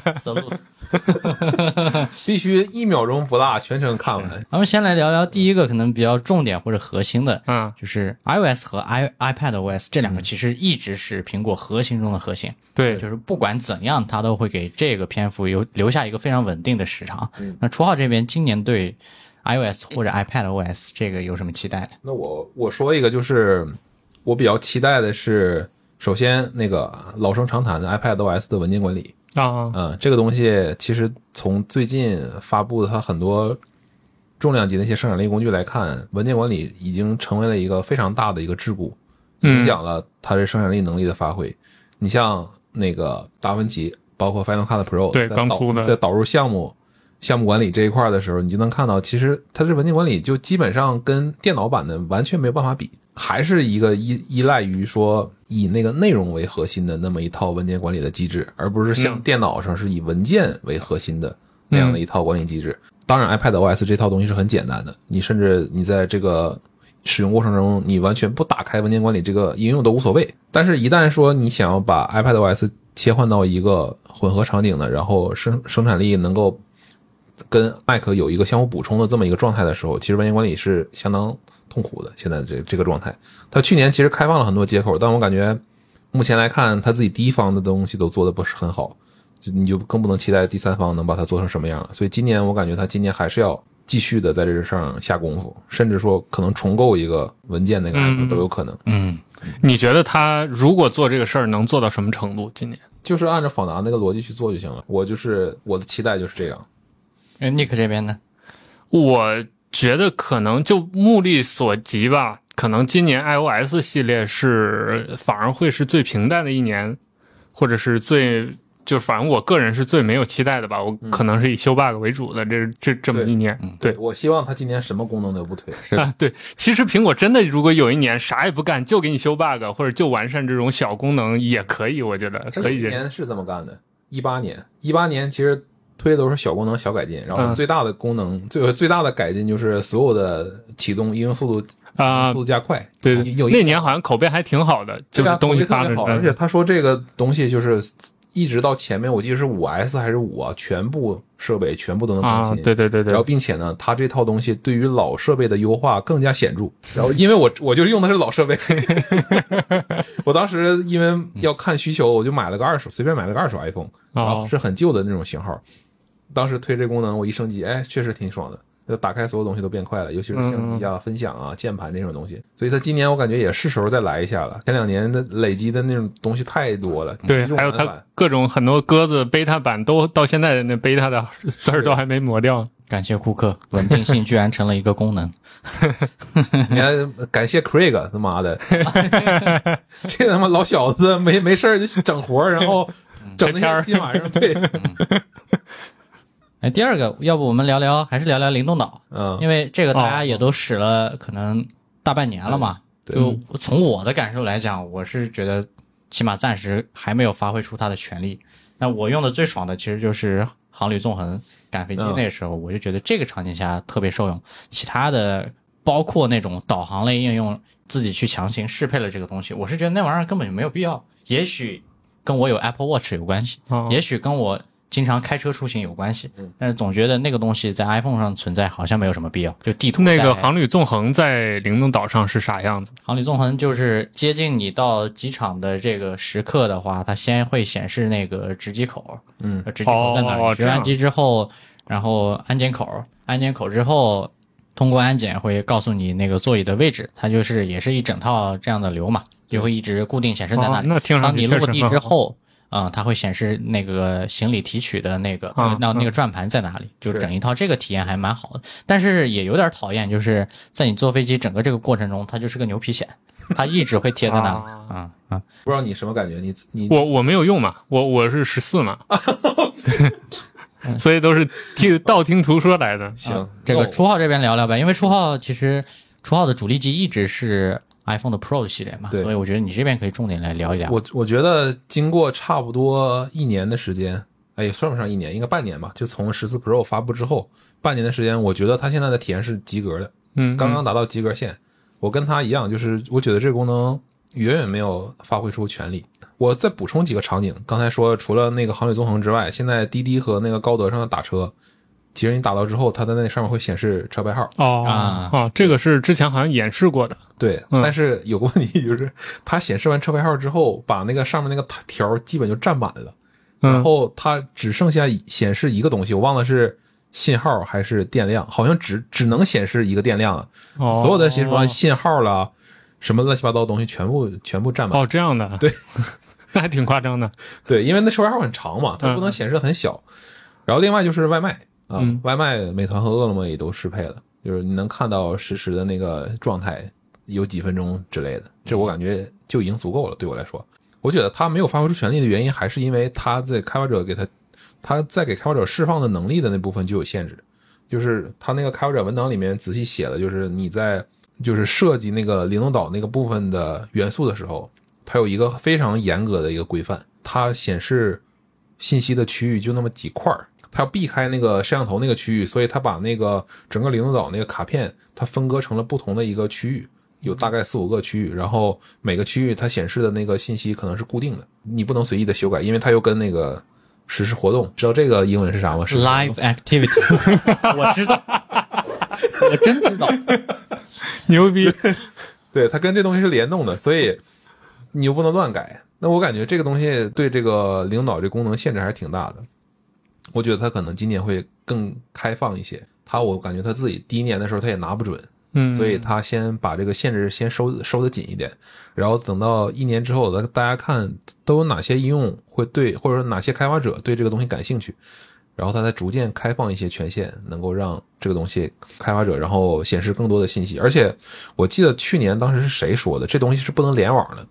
必须一秒钟不落，全程看完。 咱们先来聊聊第一个可能比较重点或者核心的， 嗯， 就是 iOS 和 i iPadOS 这两个其实一直是苹果核心中的核心。 对， 就是不管怎样，它都会给这个篇幅有留下一个非常稳定的时长。 嗯、 那初号这边今年对 iOS 或者 iPadOS 这个有什么期待呢？ 那我我说一个，就是我比较期待的是，首先那个老生常谈的 iPadOS 的文件管理啊， 嗯，这个东西其实从最近发布的它很多重量级的一些生产力工具来看，文件管理已经成为了一个非常大的一个桎梏，影响了它的生产力能力的发挥。嗯、你像那个达芬奇，包括 Final Cut Pro， 对，刚出的， 在导入项目、项目管理这一块的时候，你就能看到，其实它这文件管理就基本上跟电脑版的完全没有办法比，还是一个依依赖于说以那个内容为核心的那么一套文件管理的机制，而不是像电脑上是以文件为核心的那样的一套管理机制。嗯、当然 iPadOS 这套东西是很简单的，你甚至你在这个使用过程中，你完全不打开文件管理这个应用都无所谓。但是一旦说你想要把 iPadOS 切换到一个混合场景的，然后生生产力能够跟 Mac 有一个相互补充的这么一个状态的时候，其实文件管理是相当痛苦的。现在这这个状态，它去年其实开放了很多接口，但我感觉目前来看，它自己第一方的东西都做的不是很好，你就更不能期待第三方能把它做成什么样了。所以今年我感觉它今年还是要继续的在这上下功夫，甚至说可能重构一个文件那个 app 都有可能。 嗯， 嗯你觉得他如果做这个事儿能做到什么程度？今年就是按照访达那个逻辑去做就行了。我就是我的期待就是这样。 哎 ，Nick 这边呢？ 我觉得可能就目力所及吧，可能今年 iOS 系列是反而会是最平淡的一年。 或者是最就反正我个人是最没有期待的吧，我可能是以修 bug 为主的，这这这么一年。对， 对，我希望他今年什么功能都不推。 是啊，对，其实苹果真的如果有一年啥也不干，就给你修 bug 或者就完善这种小功能也可以，我觉得可以。 一年是这么干的，一八年，一八年其实推的都是小功能、小改进，然后最大的功能、嗯、最最大的改进就是所有的启动应用速度啊、呃、速度加快。 对，有那年好像口碑还挺好的，就是东西发的好，而且他说这个东西就是一直到前面，我记得是五 S 还是五啊，全部设备全部都能更新。 啊，对对对对。 然后并且呢，他这套东西对于老设备的优化更加显著。然后因为我我就是用的是老设备，我当时因为要看需求，我就买了个二手，随便买了个二手 iPhone， 然后是很旧的那种型号。当时推这功能，我一升级，哎，确实挺爽的。就打开所有东西都变快了，尤其是相机啊、嗯、分享啊、键盘这种东西，所以他今年我感觉也是时候再来一下了。前两年的累积的那种东西太多了， 对，还有他各种很多鸽子 beta 版都到现在那 beta 的字儿都还没磨掉。 感谢库克，稳定性居然成了一个功能。 你看，感谢 Craig， 他妈的，这他妈老小子没没事就整活，然后整那些新玩意儿，对。嗯哎，第二个，要不我们聊聊，还是聊聊灵动岛？ 嗯， 因为这个大家也都使了可能大半年了嘛。 嗯、 就从我的感受来讲，我是觉得起码暂时还没有发挥出它的全力。那我用的最爽的其实就是航旅纵横赶飞机那时候，嗯、我就觉得这个场景下特别受用。其他的包括那种导航类应用，自己去强行适配了这个东西，我是觉得那玩意儿根本就没有必要。也许跟我有 Apple Watch 有关系， 哦、 也许跟我经常开车出行有关系，但是总觉得那个东西在 iPhone 上存在好像没有什么必要。就地图那个航旅纵横在灵动岛上是啥样子？ 航旅纵横就是接近你到机场的这个时刻的话，它先会显示那个值机口， 嗯， 值机口在哪里？ 哦、 值完机之后，然后安检口，安检口之后通过安检会告诉你那个座椅的位置，它就是也是一整套这样的流嘛，就会一直固定显示在那里。 哦、那听上当你落地之后。嗯，它会显示那个行李提取的那个啊那那个转盘在哪里，就整一套这个体验还蛮好的。但是也有点讨厌，就是在你坐飞机整个这个过程中，它就是个牛皮癣，它一直会贴在那里。啊啊、嗯， 不知道你什么感觉？你你我我没有用嘛，我我是十四嘛，所以都是听道听途说来的。 行， 啊、这个初号这边聊聊吧，因为初号其实初号的主力机一直是iPhone 的 Pro 系列嘛，所以我觉得你这边可以重点来聊一聊。 我我觉得经过差不多一年的时间，哎，算不上一年，应该半年吧，就从十四 Pro 发布之后，半年的时间，我觉得它现在的体验是及格的， 嗯， 刚刚达到及格线。我跟它一样，就是我觉得这个功能远远没有发挥出全力。我再补充几个场景，刚才说除了那个航旅纵横之外，现在滴滴和那个高德上的打车。其实你打到之后，它在那上面会显示车牌号。 哦啊啊，这个是之前好像演示过的。 对，嗯、但是有个问题就是，它显示完车牌号之后，把那个上面那个条基本就占满了， 嗯、 然后它只剩下显示一个东西，我忘了是信号还是电量，好像只只能显示一个电量了。 哦， 所有的什么信号啦，什么乱七八糟的东西全部全部占满。 哦，这样的。 对， 那还挺夸张的。 对，因为那车牌号很长嘛，它不能显示很小。嗯、然后另外就是外卖。啊、 嗯， 外卖美团和饿了么也都适配了，就是你能看到实时的那个状态，有几分钟之类的，这我感觉就已经足够了。对我来说，我觉得他没有发挥出全力的原因，还是因为他在开发者给他，他在给开发者释放的能力的那部分就有限制，就是他那个开发者文档里面仔细写了，就是你在就是设计那个灵动岛那个部分的元素的时候，它有一个非常严格的一个规范，它显示信息的区域就那么几块儿。它要避开那个摄像头那个区域，所以它把那个整个灵动岛那个卡片，它分割成了不同的一个区域，有大概四五个区域，然后每个区域它显示的那个信息可能是固定的，你不能随意的修改，因为它又跟那个实时活动，知道这个英文是啥吗？ Live activity 我知道我真知道牛逼对，它跟这东西是联动的，所以你又不能乱改。那我感觉这个东西对这个灵动岛这功能限制还是挺大的。我觉得他可能今年会更开放一些，他我感觉他自己第一年的时候他也拿不准， 嗯， 所以他先把这个限制先收收得紧一点，然后等到一年之后，大家看都有哪些应用会对，或者说哪些开发者对这个东西感兴趣，然后他再逐渐开放一些权限，能够让这个东西开发者然后显示更多的信息。而且我记得去年当时是谁说的，这东西是不能联网的，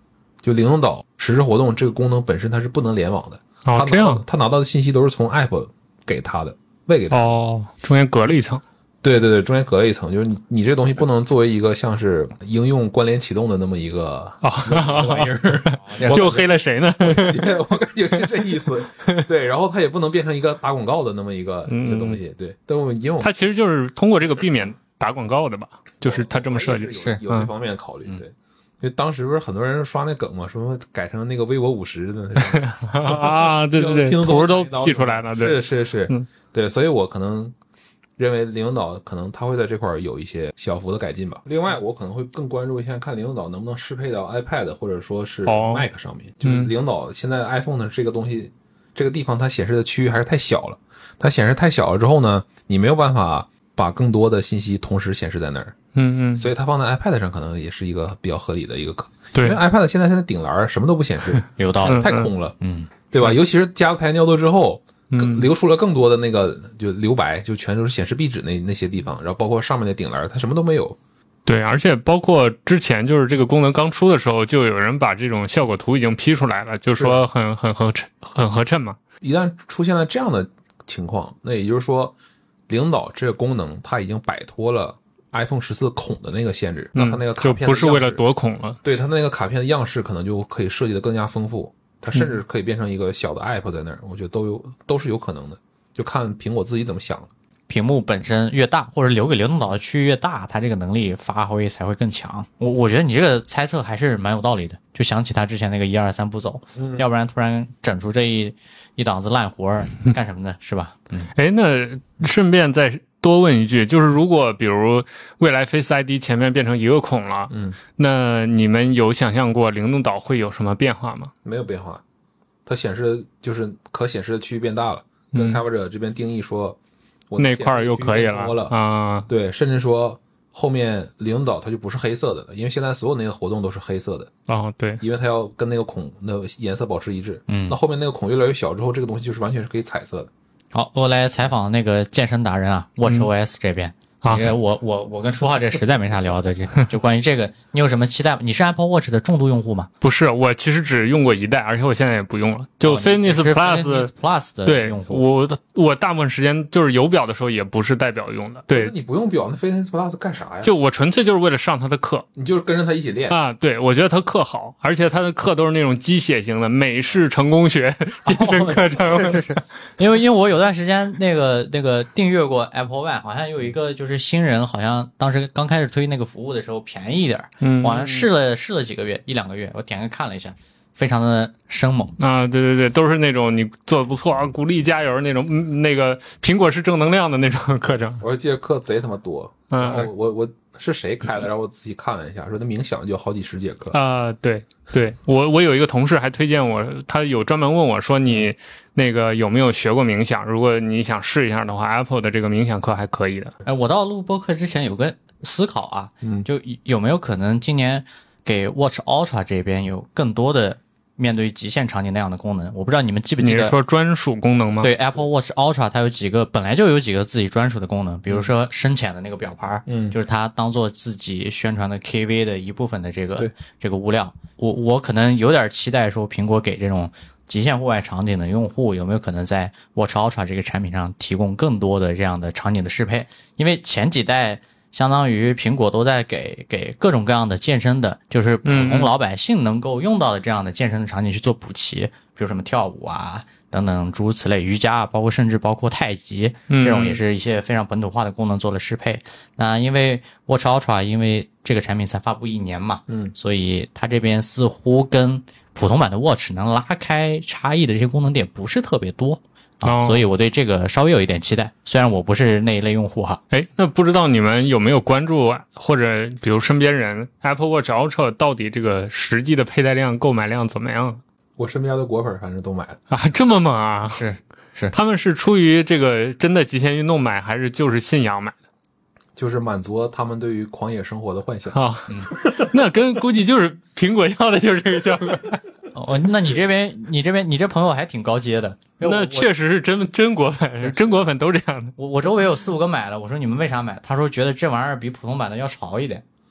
就灵动岛实时活动这个功能本身它是不能联网的。 哦，这样， 他拿到的信息都是从 App 给他的，喂给他。 哦，中间隔了一层。 对对对，中间隔了一层，就是你你这东西不能作为一个像是应用关联启动的那么一个哦玩意儿， 又黑了谁呢？ 我感觉是这意思。对，然后它也不能变成一个打广告的那么一个、嗯、一个东西。对，但我因为它其实就是通过这个避免打广告的吧，就是它这么设计是有这方面考虑。嗯、对，因为当时不是很多人刷那梗嘛，说改成那个微博五十的啊，对对对，图都 P 出来了，对， 是是是，嗯、对，所以我可能。认为灵动岛可能它会在这块有一些小幅的改进吧。另外，我可能会更关注一下，看灵动岛能不能适配到 iPad 或者说是 Mac 上面。哦、就是灵动岛现在 iPhone 的这个东西，这个地方它显示的区域还是太小了。它显示太小了之后呢，你没有办法把更多的信息同时显示在那儿。 嗯嗯。 所以它放在 iPad 上可能也是一个比较合理的一个可。 对。 因为 iPad 现在现在顶栏什么都不显示， 有道理， 太空了。 嗯， 对吧？尤其是加了台尿斗之后。嗯，留出了更多的那个就留白，就全都是显示壁纸那那些地方，然后包括上面的顶栏，它什么都没有。 对，而且包括之前就是这个功能刚出的时候，就有人把这种效果图已经 P 出来了，就说很很合衬，很合衬嘛。 一旦出现了这样的情况，那也就是说，灵动岛这个功能它已经摆脱了 iPhone 十四孔的那个限制，那、嗯、它那个卡片就不是为了躲孔了。 对，它那个卡片的样式可能就可以设计的更加丰富。它甚至可以变成一个小的 app 在那儿，我觉得都有都是有可能的，就看苹果自己怎么想了。 屏幕本身越大，或者留给灵动岛的区域越大，它这个能力发挥才会更强。我我觉得你这个猜测还是蛮有道理的，就想起他之前那个一二三步走，嗯、要不然突然整出这一一档子烂活干什么呢？是吧？ 嗯，哎，那顺便再多问一句，就是如果比如未来 Face I D 前面变成一个孔了， 嗯， 那你们有想象过灵动岛会有什么变化吗？ 没有变化，它显示就是可显示的区域变大了，跟开发者这边定义说， 我那块又可以了了啊， 对，甚至说后面灵动岛它就不是黑色的了，因为现在所有那个活动都是黑色的哦，对， 因为它要跟那个孔那颜色保持一致， 嗯， 那后面那个孔越来越小之后，这个东西就是完全是可以彩色的。 好，我来采访那个健身达人啊 ，WatchOS 这边。 啊， 我我我跟书浩这实在没啥聊的，就就关于这个，你有什么期待吗？你是 Apple Watch 的重度用户吗？ 不是，我其实只用过一代，而且我现在也不用了。就 Fitness Plus、 哦、Plus 的用户， 我我大部分时间就是有表的时候也不是带表用的。对， 你不用表，那 Fitness Plus 干啥呀？ 就我纯粹就是为了上他的课， 你就是跟着他一起练啊。对，我觉得他课好，而且他的课都是那种机械型的美式成功学健身课程。 哦、是是是，因为因为我有段时间那个那个订阅过 Apple One， 好像有一个就是新人好像。当时刚开始推那个服务的时候便宜一点， 嗯， 我好像试了试了几个月，一两个月，我点开看了一下，非常的生猛啊！对对对，都是那种你做的不错啊，鼓励加油那种，嗯，那个苹果是正能量的那种课程。 我记得课贼他妈多，嗯，然后我我是谁开的？然后我仔细看了一下，说他冥想就有好几十节课啊！对对，我我有一个同事还推荐我，他有专门问我说你那个有没有学过冥想？如果你想试一下的话 ，Apple 的这个冥想课还可以的。 哎，我到录播课之前有个思考啊， 嗯， 就有没有可能今年给 Watch Ultra 这边有更多的面对极限场景那样的功能？我不知道你们记不记得？ 你是说专属功能吗？ 对 ，Apple Watch Ultra 它有几个本来就有几个自己专属的功能，比如说深浅的那个表盘， 嗯， 就是它当做自己宣传的 K V 的一部分的这个这个物料。我我可能有点期待说，苹果给这种极限户外场景的用户有没有可能在 Watch Ultra 这个产品上提供更多的这样的场景的适配？因为前几代相当于苹果都在给给各种各样的健身的，就是普通老百姓能够用到的这样的健身的场景去做补齐，比如什么跳舞啊等等诸如此类，瑜伽啊，包括甚至包括太极，这种也是一些非常本土化的功能做了适配。那因为 Watch Ultra 因为这个产品才发布一年嘛， 嗯， 所以它这边似乎跟普通版的 Watch 能拉开差异的这些功能点不是特别多。啊，所以我对这个稍微有一点期待，虽然我不是那一类用户哈。 哎，那不知道你们有没有关注，或者比如身边人 Apple Watch Ultra 到底这个实际的佩戴量、购买量怎么样？ 我身边的果粉反正都买了啊，这么猛啊！ 是是， 他们是出于这个真的极限运动买，还是就是信仰买的？ 就是满足他们对于狂野生活的幻想啊、嗯，那跟估计就是苹果要的就是这个效果。 哦，那你这边你这边你这朋友还挺高阶的， 那确实是真真果粉，真果粉都这样的。 我我周围有四五个买了，我说你们为啥买？他说觉得这玩意儿比普通版的要潮一点。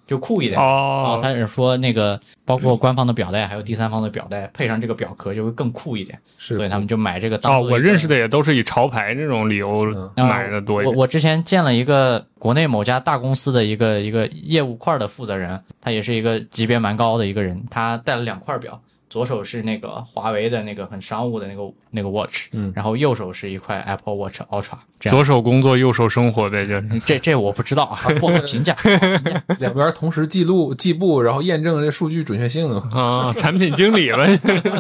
就酷一点。 哦， 他是说那个包括官方的表带还有第三方的表带配上这个表壳就会更酷一点， 是， 所以他们就买这个当哦， 做一个。 我认识的也都是以潮牌这种理由买的多一点。 我我之前见了一个国内某家大公司的一个一个业务块的负责人，他也是一个级别蛮高的一个人，他带了两块表。左手是那个华为的那个很商务的那个那个 watch，嗯，然后右手是一块 Apple Watch Ultra， 左手工作右手生活呗，就这这我不知道啊，不好评价。 两边同时记录计步，然后验证这数据准确性啊，产品经理了。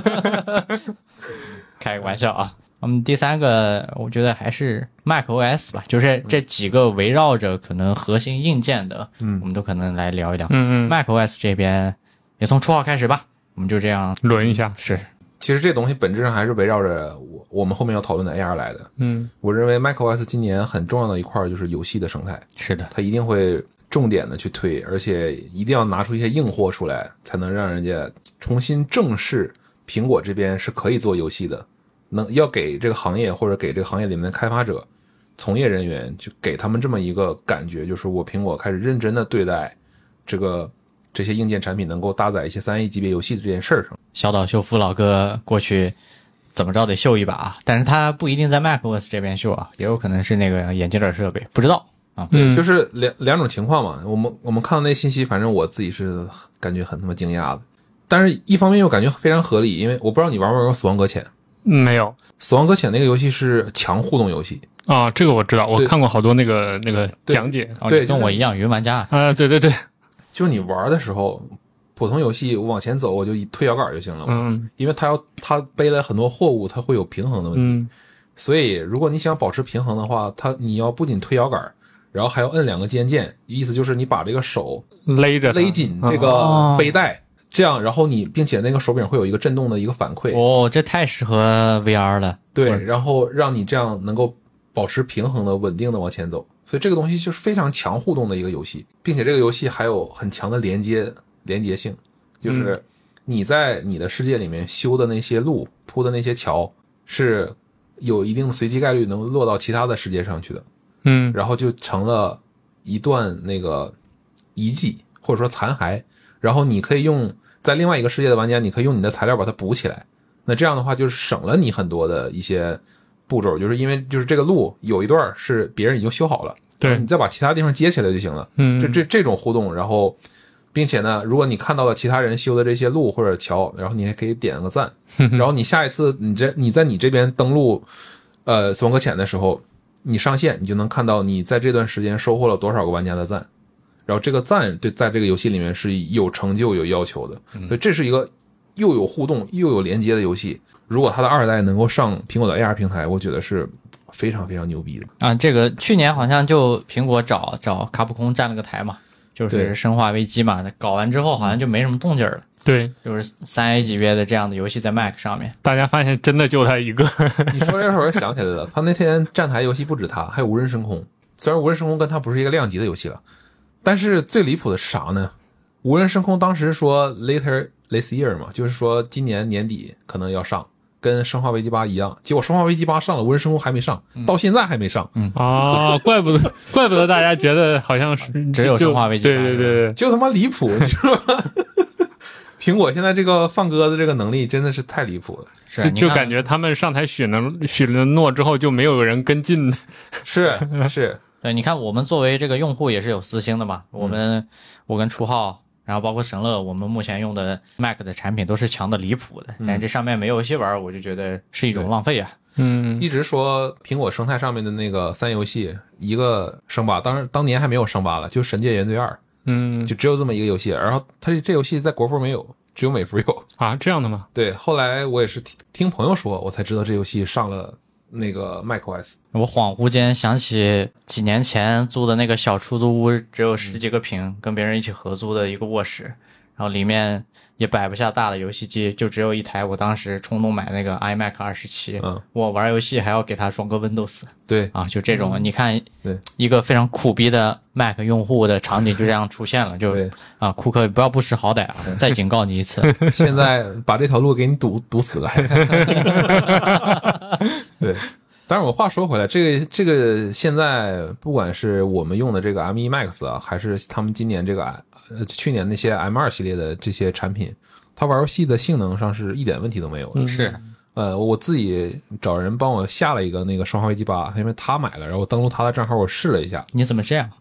开个玩笑啊。嗯，第三个我觉得还是 macOS 吧，就是这几个围绕着可能核心硬件的，嗯，我们都可能来聊一聊。 嗯嗯 macOS 这边也从初号开始吧。我们就这样轮一下， 是。 其实这东西本质上还是围绕着我我们后面要讨论的 A R 来的。 嗯， 我认为 macOS 今年很重要的一块就是游戏的生态。 是的， 它一定会重点的去推，而且一定要拿出一些硬货出来，才能让人家重新正视苹果这边是可以做游戏的。能要给这个行业或者给这个行业里面的开发者、从业人员，就给他们这么一个感觉，就是我苹果开始认真的对待这个。这些硬件产品能够搭载一些三 A 级别游戏的这件事儿上， 小岛秀夫老哥过去怎么着得秀一把啊，但是他不一定在 macOS 这边秀啊，也有可能是那个眼镜耳设备，不知道啊。 嗯，就是两两种情况嘛。我们我们看到那信息，反正我自己是感觉很他妈惊讶的，但是一方面又感觉非常合理，因为我不知道你玩没玩过《死亡搁浅》？ 没有，《 死亡搁浅》那个游戏是强互动游戏啊，这个我知道，我看过好多那个那个讲解， 对， 哦、跟我一样云玩家啊，对对对。 就是你玩的时候，普通游戏我往前走，我就推摇杆就行了。嗯，因为它要它背了很多货物，它会有平衡的问题。嗯，所以如果你想保持平衡的话，它你要不仅推摇杆，然后还要摁两个肩键，意思就是你把这个手勒着勒紧这个背带，哦、这样，然后你并且那个手柄会有一个震动的一个反馈。 哦，这太适合 V R 了。 对，然后让你这样能够保持平衡的、稳定的往前走。所以这个东西就是非常强互动的一个游戏，并且这个游戏还有很强的连接连接性，就是你在你的世界里面修的那些路、铺的那些桥是有一定的随机概率能落到其他的世界上去的， 嗯， 然后就成了一段那个遗迹或者说残骸，然后你可以用在另外一个世界的玩家，你可以用你的材料把它补起来，那这样的话就是省了你很多的一些步骤，就是因为就是这个路有一段是别人已经修好了， 对， 你再把其他地方接起来就行了。嗯，这这这种互动，然后并且呢，如果你看到了其他人修的这些路或者桥，然后你还可以点个赞，然后你下一次你这你在你这边登录呃死亡搁浅的时候，你上线你就能看到你在这段时间收获了多少个玩家的赞，然后这个赞对在这个游戏里面是有成就有要求的，所以这是一个又有互动又有连接的游戏。如果它的二代能够上苹果的 A R 平台，我觉得是非常非常牛逼的啊！这个去年好像就苹果找找卡普空站了个台嘛，就是生化危机嘛，搞完之后好像就没什么动静了。 对， 就是三 A 级别的这样的游戏在 Mac 上面， 大家发现真的就他一个。 你说这时候想起来了，他那天站台游戏不止他，还有无人深空。虽然无人深空跟他不是一个量级的游戏了，但是最离谱的是啥呢？无人深空当时说 later this year 嘛，就是说今年年底可能要上。跟生化危机八一样，结果生化危机八上了，无人深空还没上，嗯、到现在还没上。 嗯啊，怪不得，怪不得大家觉得好像是只有生化危机八， 对对对， 就他妈离谱，你知道吗？苹果现在这个放鸽子这个能力真的是太离谱了， 是就感觉他们上台许了许了诺之后就没有人跟进。 是是， 对，你看我们作为这个用户也是有私心的嘛，我们、嗯、我跟初号。然后包括神乐，我们目前用的 Mac 的产品都是强的离谱的，但这上面没游戏玩，我就觉得是一种浪费啊。 嗯， 一直说苹果生态上面的那个三游戏，一个生八，当然当年还没有生八了，就《神界原罪二》， 嗯，就只有这么一个游戏，然后它这游戏在国服没有，只有美服有啊，这样的吗？ 对，后来我也是听听朋友说，我才知道这游戏上了那个 macOS。 我恍惚间想起几年前租的那个小出租屋，只有十几个平，嗯、跟别人一起合租的一个卧室，然后里面也摆不下大的游戏机，就只有一台。我当时冲动买那个 iMac 二十七，嗯，我玩游戏还要给它装个 Windows。 对啊，就这种，嗯、你看， 对一个非常苦逼的 Mac 用户的场景就这样出现了，就啊，库克不要不识好歹啊！再警告你一次， 现在把这条路给你堵堵死了。对。当然我话说回来，这个这个现在不管是我们用的这个 M 一 Max 啊，还是他们今年这个呃去年那些 M 二 系列的这些产品，它玩游戏的性能上是一点问题都没有的。 嗯、 是， 呃，我自己找人帮我下了一个那个《生化危机八》，因为他买了，然后我登录他的账号，我试了一下。 你怎么这样？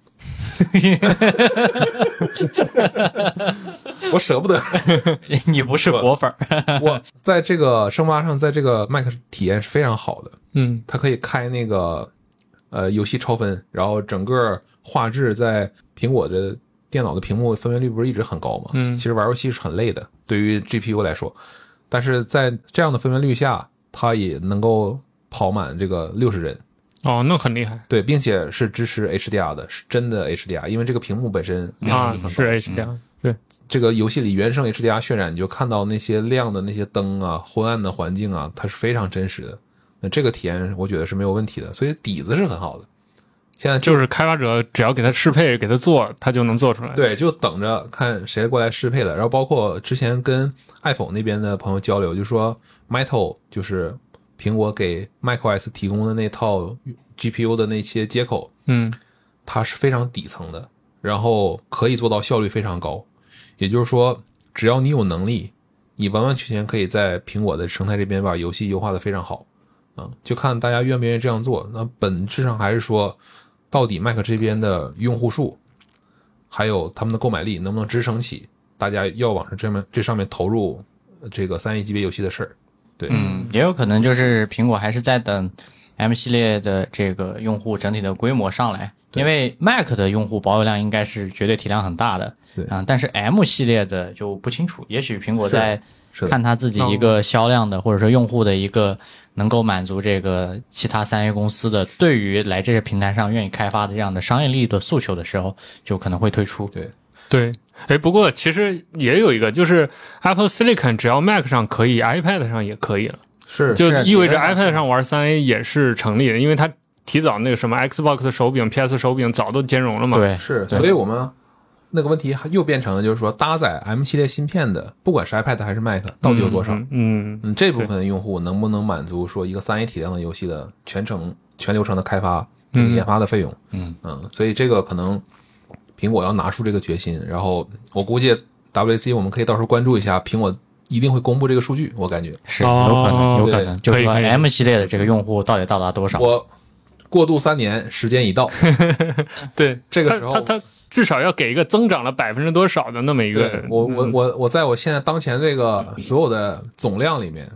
我舍不得。 你不是果粉儿。 我在这个生发上，在这个 Mac 体验是非常好的。 嗯， 它可以开那个呃游戏超分，然后整个画质在苹果的电脑的屏幕分辨率不是一直很高吗？ 嗯， 其实玩游戏是很累的，对于 G P U 来说。但是在这样的分辨率下，它也能够跑满这个六十帧。 哦，那很厉害。 对，并且是支持 H D R 的，是真的 H D R， 因为这个屏幕本身啊是 H D R、嗯。对， 这个游戏里原生 H D R 渲染，你就看到那些亮的那些灯啊、昏暗的环境啊，它是非常真实的。那这个体验我觉得是没有问题的，所以底子是很好的。现在就, 就是开发者只要给他适配，给他做，他就能做出来。 对，就等着看谁过来适配了。然后包括之前跟iPhone 那边的朋友交流，就说 Metal 就是苹果给 macOS 提供的那套 G P U 的那些接口， 嗯， 它是非常底层的，然后可以做到效率非常高。也就是说，只要你有能力，你完完全全可以在苹果的生态这边把游戏优化的非常好。嗯，就看大家愿不愿意这样做。那本质上还是说，到底 Mac 这边的用户数，还有他们的购买力能不能支撑起大家要往上这面这上面投入这个三 A 级别游戏的事儿。对， 嗯，也有可能就是苹果还是在等 M 系列的这个用户整体的规模上来，因为 Mac 的用户保有量应该是绝对体量很大的， 对啊，但是 M 系列的就不清楚，也许苹果在看他自己一个销量的，或者说用户的一个能够满足这个其他三 A 公司的对于来这个平台上愿意开发的这样的商业利益的诉求的时候，就可能会推出。 对对，哎，不过其实也有一个，就是 Apple Silicon 只要 Mac 上可以 ，iPad 上也可以了， 是就意味着 iPad 上玩三 A 也是成立的，因为它提早那个什么 Xbox 手柄、P S 手柄早都兼容了嘛。 对， 是，所以我们那个问题又变成了，就是说搭载 M 系列芯片的，不管是 iPad 还是 Mac， 到底有多少？ 嗯 嗯, 嗯，这部分用户能不能满足说一个三 A 体量的游戏的全程全流程的开发、嗯、研发的费用？ 嗯嗯，所以这个可能苹果要拿出这个决心，然后我估计 W C 我们可以到时候关注一下，苹果一定会公布这个数据，我感觉是有可能，有可能，就是说 M 系列的这个用户到底到达多少？ 我过渡三年，时间已到。 对， 这个时候他他至少要给一个增长了百分之多少的那么一个。 我我我我在我现在当前这个所有的总量里面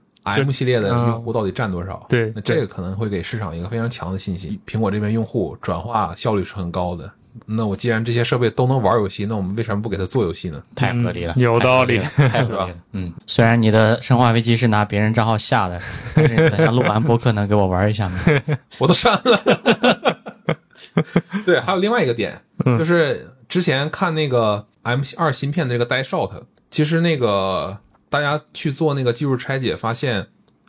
，M 系列的用户到底占多少？ 对， 那这个可能会给市场一个非常强的信息。苹果这边用户转化效率是很高的。那我既然这些设备都能玩游戏，那我们为什么不给它做游戏呢？ 太合理了， 嗯、有道理， 太合理了。嗯，虽然你的《生化危机》是拿别人账号下的，但是你等下录完播客能给我玩一下吗？ 我都删了。对，还有另外一个点， 嗯、 就是之前看那个 M 二 芯片的这个 Die Shot， 其实那个大家去做那个技术拆解，发现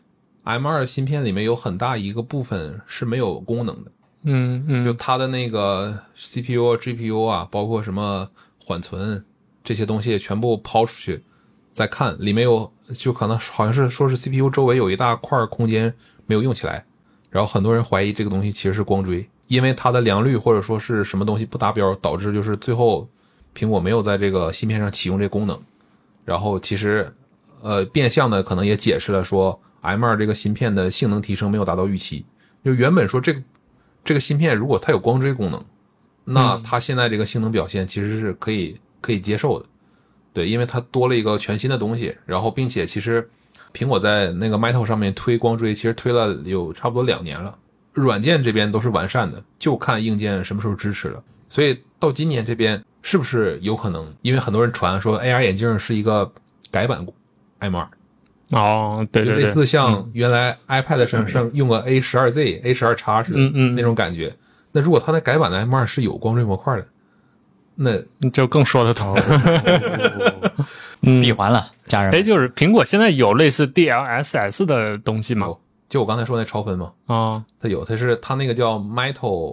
M 二 芯片里面有很大一个部分是没有功能的。 嗯嗯， 就它的那个 C P U、G P U 啊，包括什么缓存这些东西全部抛出去，再看里面有，就可能好像是说是 C P U 周围有一大块空间没有用起来，然后很多人怀疑这个东西其实是光追，因为它的良率或者说是什么东西不达标，导致就是最后苹果没有在这个芯片上启用这个功能，然后其实呃变相的可能也解释了说 M 二 这个芯片的性能提升没有达到预期，就原本说这个。这个芯片如果它有光追功能，那它现在这个性能表现其实是可以可以接受的，对，因为它多了一个全新的东西，然后并且其实苹果在那个 Metal 上面推光追，其实推了有差不多两年了，软件这边都是完善的，就看硬件什么时候支持了。所以到今年这边是不是有可能？因为很多人传说 A R 眼镜是一个改版 M 二。 哦，对对对， 类似像原来 iPad 上上用个 A 十二 Z、A 十二 X 似的， 嗯嗯， 那种感觉。那如果它的改版的 M 二 是有光追模块的，那就更说得通。 闭环了，家人。 哎，就是苹果现在有类似 D L S S 的东西吗？ 就我刚才说那超分嘛， 啊、哦， 它有，它是它那个叫 Metal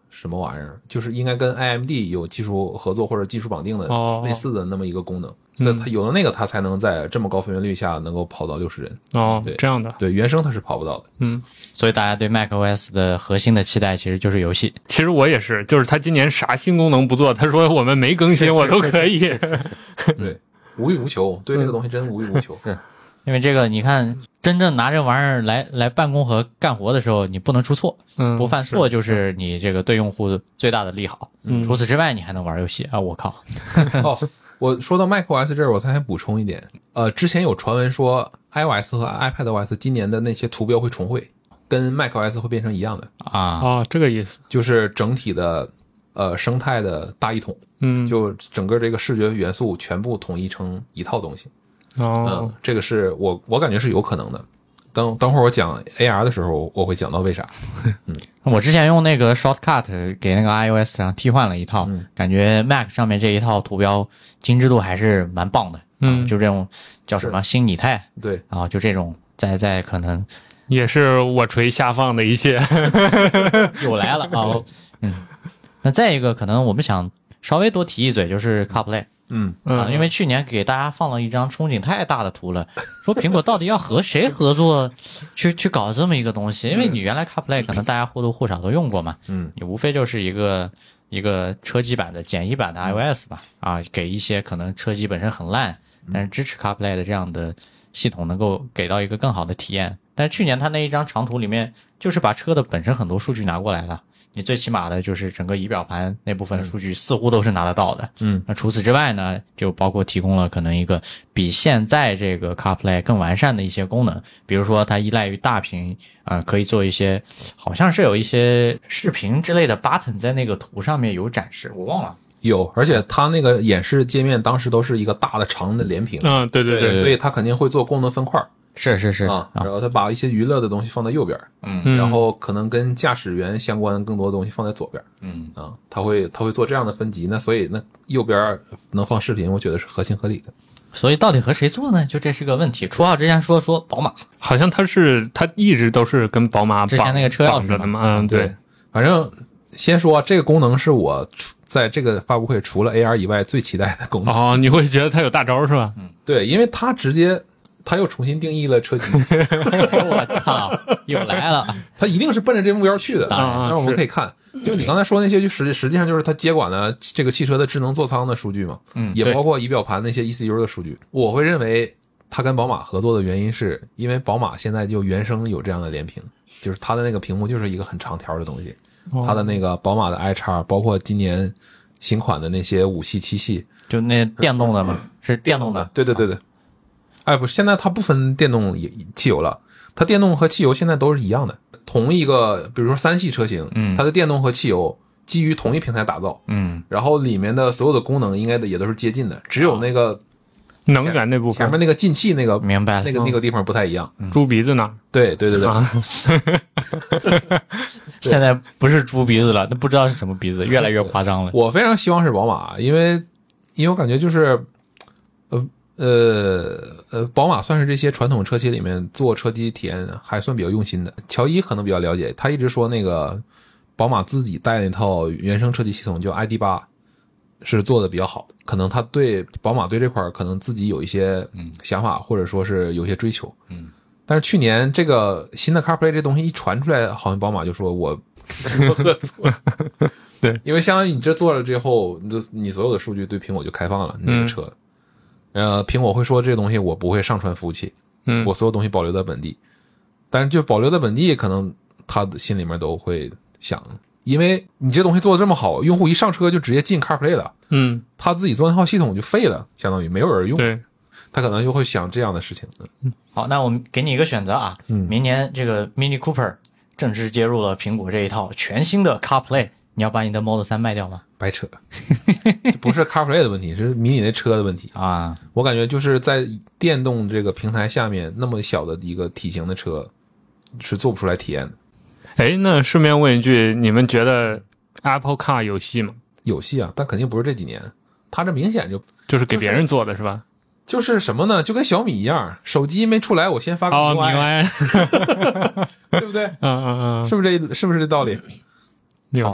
什么玩意儿，就是应该跟 A M D 有技术合作或者技术绑定的类似的那么一个功能，所以它有了那个，它才能在这么高分辨率下能够跑到六十帧。 哦， 对， 这样的， 对，原生它是跑不到的。 嗯， 所以大家对 macOS 的核心的期待其实就是游戏。 其实我也是，就是他今年啥新功能不做，他说我们没更新，我都可以。 对，无欲无求，对这个东西真无欲无求。 是。因为这个，你看，真正拿这玩意儿来来办公和干活的时候，你不能出错， 嗯， 不犯错就是你这个对用户最大的利好。 嗯， 除此之外，你还能玩游戏啊！我靠！ 哦，我说到 macOS 这儿，我再还补充一点，呃，之前有传闻说 iOS 和 iPadOS 今年的那些图标会重绘，跟 macOS 会变成一样的啊。 哦，这个意思， 就是整体的呃生态的大一统， 嗯， 就整个这个视觉元素全部统一成一套东西。 哦， 嗯，这个是我我感觉是有可能的。等等会儿我讲 A R 的时候，我会讲到为啥。 嗯，我之前用那个 Shortcut 给那个 iOS 上替换了一套， 嗯、 感觉 Mac 上面这一套图标精致度还是蛮棒的。 嗯， 啊、就这种叫什么新拟态， 对， 然后就这种在在可能也是我锤下放的一切又来了啊。嗯，那再一个可能我们想稍微多提一嘴就是 CarPlay。 嗯啊，因为去年给大家放了一张憧憬太大的图了，说苹果到底要和谁合作去去搞这么一个东西？因为你原来 CarPlay 可能大家或多或少都用过嘛， 嗯， 你无非就是一个一个车机版的简易版的 iOS 吧，啊，给一些可能车机本身很烂，但是支持 CarPlay 的这样的系统能够给到一个更好的体验。但是去年他那一张长图里面就是把车的本身很多数据拿过来了。你最起码的就是整个仪表盘那部分的数据似乎都是拿得到的。 嗯， 那除此之外呢，就包括提供了可能一个比现在这个 CarPlay 更完善的一些功能，比如说它依赖于大屏，呃，可以做一些，好像是有一些视频之类的 button 在那个图上面有展示，我忘了。 有，而且它那个演示界面当时都是一个大的长的连屏。 嗯，对对对, 对， 所以它肯定会做功能分块。 是是是啊，然后他把一些娱乐的东西放在右边， 嗯， 然后可能跟驾驶员相关的更多的东西放在左边， 嗯啊，他会他会做这样的分级，那所以那右边能放视频，我觉得是合情合理的。 所以到底和谁做呢？就这是个问题。初号之前说说宝马， 好像他是他一直都是跟宝马之前那个车钥匙的嘛，嗯，对， 反正先说这个功能是我在这个发布会除了 A R 以外最期待的功能。 哦，你会觉得它有大招是吧？ 嗯，对，因为它直接。他又重新定义了车机， 我操，又来了！ 他一定是奔着这目标去的。 啊、 但是我们可以看，就你刚才说那些，就实际实际上就是他接管了这个汽车的智能座舱的数据嘛， 嗯， 也包括仪表盘那些 E C U 的数据。我会认为他跟宝马合作的原因是因为宝马现在就原生有这样的连屏，就是它的那个屏幕就是一个很长条的东西， 哦、 它的那个宝马的 i 叉，包括今年新款的那些五系、七系， 就那电动的嘛，是电动的， 对对对对。哎，不是，现在它不分电动也汽油了，它电动和汽油现在都是一样的。同一个，比如说三系车型， 嗯， 它的电动和汽油基于同一平台打造， 嗯， 然后里面的所有的功能应该的也都是接近的，只有那个能源那部分， 前面那个进气那个， 明白了， 那个那个地方不太一样。 猪鼻子呢？ 对对对对， 啊、 现在不是猪鼻子了，那不知道是什么鼻子，越来越夸张了。 我非常希望是宝马，因为因为我感觉就是，呃。呃呃，宝马算是这些传统车企里面做车机体验还算比较用心的。乔伊可能比较了解，他一直说那个宝马自己带那套原生车机系统叫 I D 八，是做的比较好。可能他对宝马对这块可能自己有一些想法，或者说是有些追求。 嗯， 但是去年这个新的 CarPlay 这东西一传出来，好像宝马就说我不合作。 对， 因为相当于你这做了之后，你就你所有的数据对苹果就开放了，你这个车。嗯呃，苹果会说这个东西我不会上传服务器， 嗯， 我所有东西保留在本地，但是就保留在本地，可能他的心里面都会想，因为你这东西做的这么好，用户一上车就直接进 CarPlay 了， 嗯， 他自己做那套系统就废了，相当于没有人用， 对， 他可能就会想这样的事情。 嗯，好，那我们给你一个选择啊， 嗯， 明年这个 Mini Cooper 正式接入了苹果这一套全新的 CarPlay， 你要把你的 Model 三卖掉吗？ 白扯，这不是 CarPlay 的问题，是迷你那车的问题啊！ 我感觉就是在电动这个平台下面，那么小的一个体型的车是做不出来体验的。 哎，那顺便问一句，你们觉得 Apple Car 有戏吗？ 有戏啊，但肯定不是这几年。它这明显就就是给别人做的是吧？ 就是什么呢？就跟小米一样，手机没出来，我先发个 M I， 哦、 对不对？ 嗯嗯嗯， 是不是这是不是这道理？ 有道理。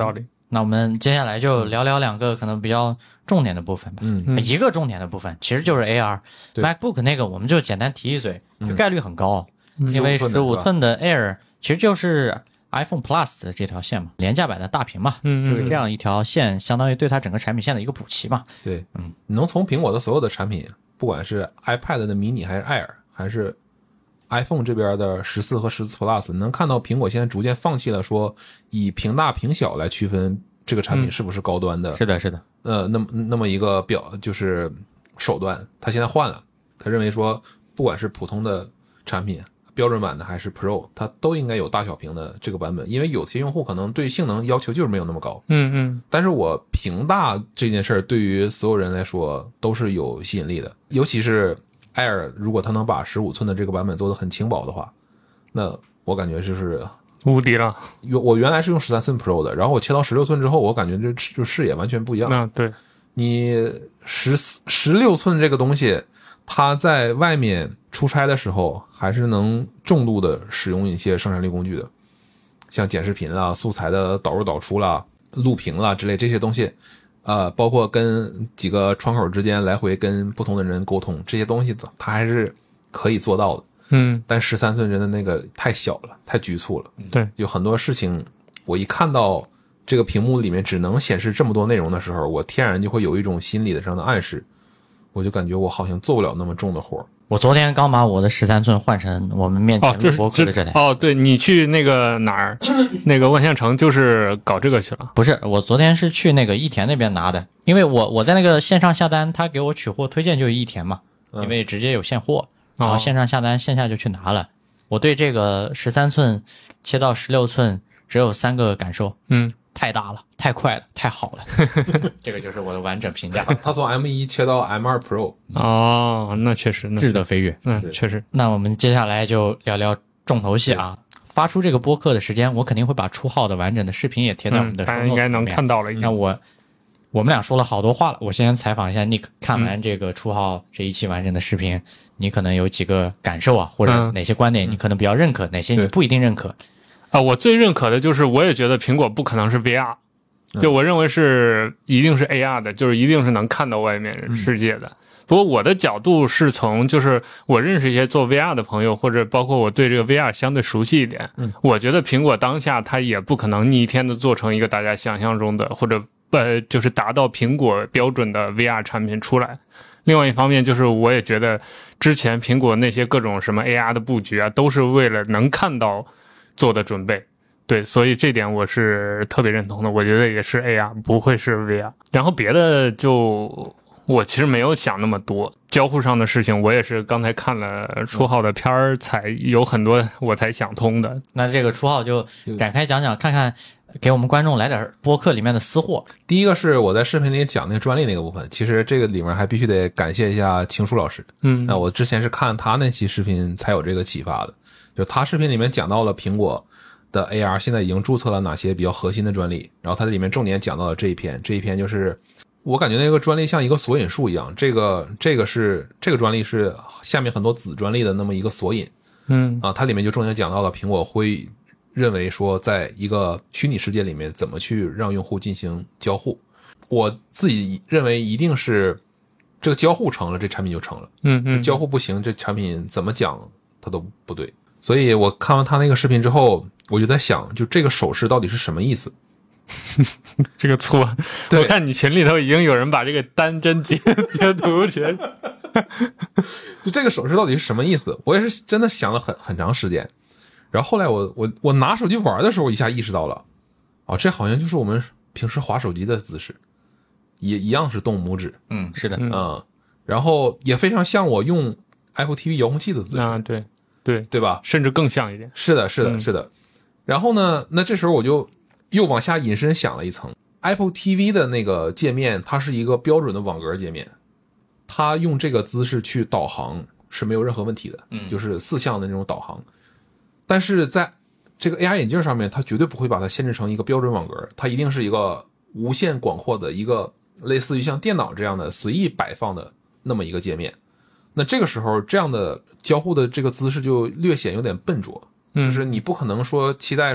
那我们接下来就聊聊两个可能比较重点的部分吧。 嗯， 一个重点的部分其实就是 A R。 对 MacBook 那个我们就简单提一嘴，就概率很高， 嗯因为 15 十五寸的 Air 其实就是 iPhone Plus 的这条线嘛，廉价版的大屏嘛， 嗯嗯就是这样一条线，相当于对它整个产品线的一个补齐嘛。 对， 嗯， 你能从苹果的所有的产品，不管是 iPad 的 mini 还是 Air， 还是 iPhone 这边的十四和十四 Plus， 能看到苹果现在逐渐放弃了说以屏大屏小来区分这个产品是不是高端的， 嗯、是的，是的， 呃，那么那么一个表就是手段，他现在换了，他认为说不管是普通的产品，标准版的还是 Pro， 它都应该有大小屏的这个版本，因为有些用户可能对性能要求就是没有那么高。 嗯嗯， 但是我屏大这件事儿对于所有人来说都是有吸引力的，尤其是 Air， 如果它能把十五寸的这个版本做得很轻薄的话，那我感觉就是无敌了。 我原来是用十三寸 Pro 的，然后我切到十六寸之后，我感觉这就视野完全不一样。 那对， 你十十六寸这个东西，它在外面出差的时候还是能重度的使用一些生产力工具的，像剪视频啦、素材的导入导出啦、录屏啦之类这些东西，呃，包括跟几个窗口之间来回跟不同的人沟通，这些东西它还是可以做到的。 嗯， 但十三寸真的那个太小了，太局促了。 对， 有很多事情，我一看到这个屏幕里面只能显示这么多内容的时候，我天然就会有一种心理上的暗示，我就感觉我好像做不了那么重的活。 我昨天刚把我的十三寸换成我们面前哦，这录播客的这台。 哦，对，你去那个哪儿，那个万象城就是搞这个去了。 不是，我昨天是去那个益田那边拿的，因为我我在那个线上下单，他给我取货推荐就是益田嘛，因为直接有现货，然后线上下单，线下就去拿了。我对这个十三寸切到十六寸只有三个感受， 嗯， 太大了，太快了，太好了，这个就是我的完整评价。 它从 M 一 切到 M 二 Pro， 哦，那确实，那质的飞跃。 嗯，确实。 那我们接下来就聊聊重头戏啊。发出这个播客的时间，我肯定会把初号的完整的视频也贴在我们的嗯， show notes 大家应该能看到了。 那我我们俩说了好多话了，我先采访一下 Nick， 看完这个初号这一期完整的视频，嗯、你可能有几个感受啊，或者哪些观点你可能比较认可，嗯、哪些你不一定认可？ 啊，我最认可的就是，我也觉得苹果不可能是 V R，、嗯、就我认为是一定是 A R 的，就是一定是能看到外面世界的。嗯、不过我的角度是从，就是我认识一些做 V R 的朋友，或者包括我对这个 V R 相对熟悉一点，嗯，我觉得苹果当下它也不可能逆天的做成一个大家想象中的，或者呃，就是达到苹果标准的 V R 产品出来。另外一方面就是我也觉得之前苹果那些各种什么 A R 的布局啊，都是为了能看到做的准备。对，所以这点我是特别认同的，我觉得也是 A R， 不会是 V R。然后别的就我其实没有想那么多，交互上的事情我也是刚才看了初号的片儿，才有很多我才想通的。 那这个初号就展开讲讲，看看给我们观众来点播客里面的私货。 第一个是我在视频里讲那个专利那个部分，其实这个里面还必须得感谢一下秦叔老师。 嗯， 那我之前是看他那期视频才有这个启发的，就他视频里面讲到了苹果的 A R 现在已经注册了哪些比较核心的专利，然后他在里面重点讲到了这一篇，这一篇就是我感觉那个专利像一个索引树一样，这个这个是这个专利是下面很多子专利的那么一个索引。 嗯啊，它里面就重点讲到了苹果会认为说在一个虚拟世界里面怎么去让用户进行交互。我自己认为一定是这个交互成了，这产品就成了。 嗯嗯， 交互不行，这产品怎么讲它都不对。所以我看完他那个视频之后，我就在想，就这个手势到底是什么意思？ 这个错，我看你群里头已经有人把这个单帧截截图起来。 就这个手势到底是什么意思？我也是真的想了很很长时间。然后后来我我我拿手机玩的时候，一下意识到了，哦，这好像就是我们平时滑手机的姿势，也一样是动拇指。 嗯，是的， 嗯，然后也非常像我用 Apple T V 遥控器的姿势。 啊，对对对吧？ 甚至更像一点。 是的，是的， 嗯、 是的。然后呢，那这时候我就又往下引申想了一层 ，Apple T V 的那个界面，它是一个标准的网格界面，它用这个姿势去导航是没有任何问题的， 嗯， 就是四项的那种导航。但是在这个 A R 眼镜上面，它绝对不会把它限制成一个标准网格，它一定是一个无限广阔的一个类似于像电脑这样的随意摆放的那么一个界面。那这个时候，这样的交互的这个姿势就略显有点笨拙。就是你不可能说期待说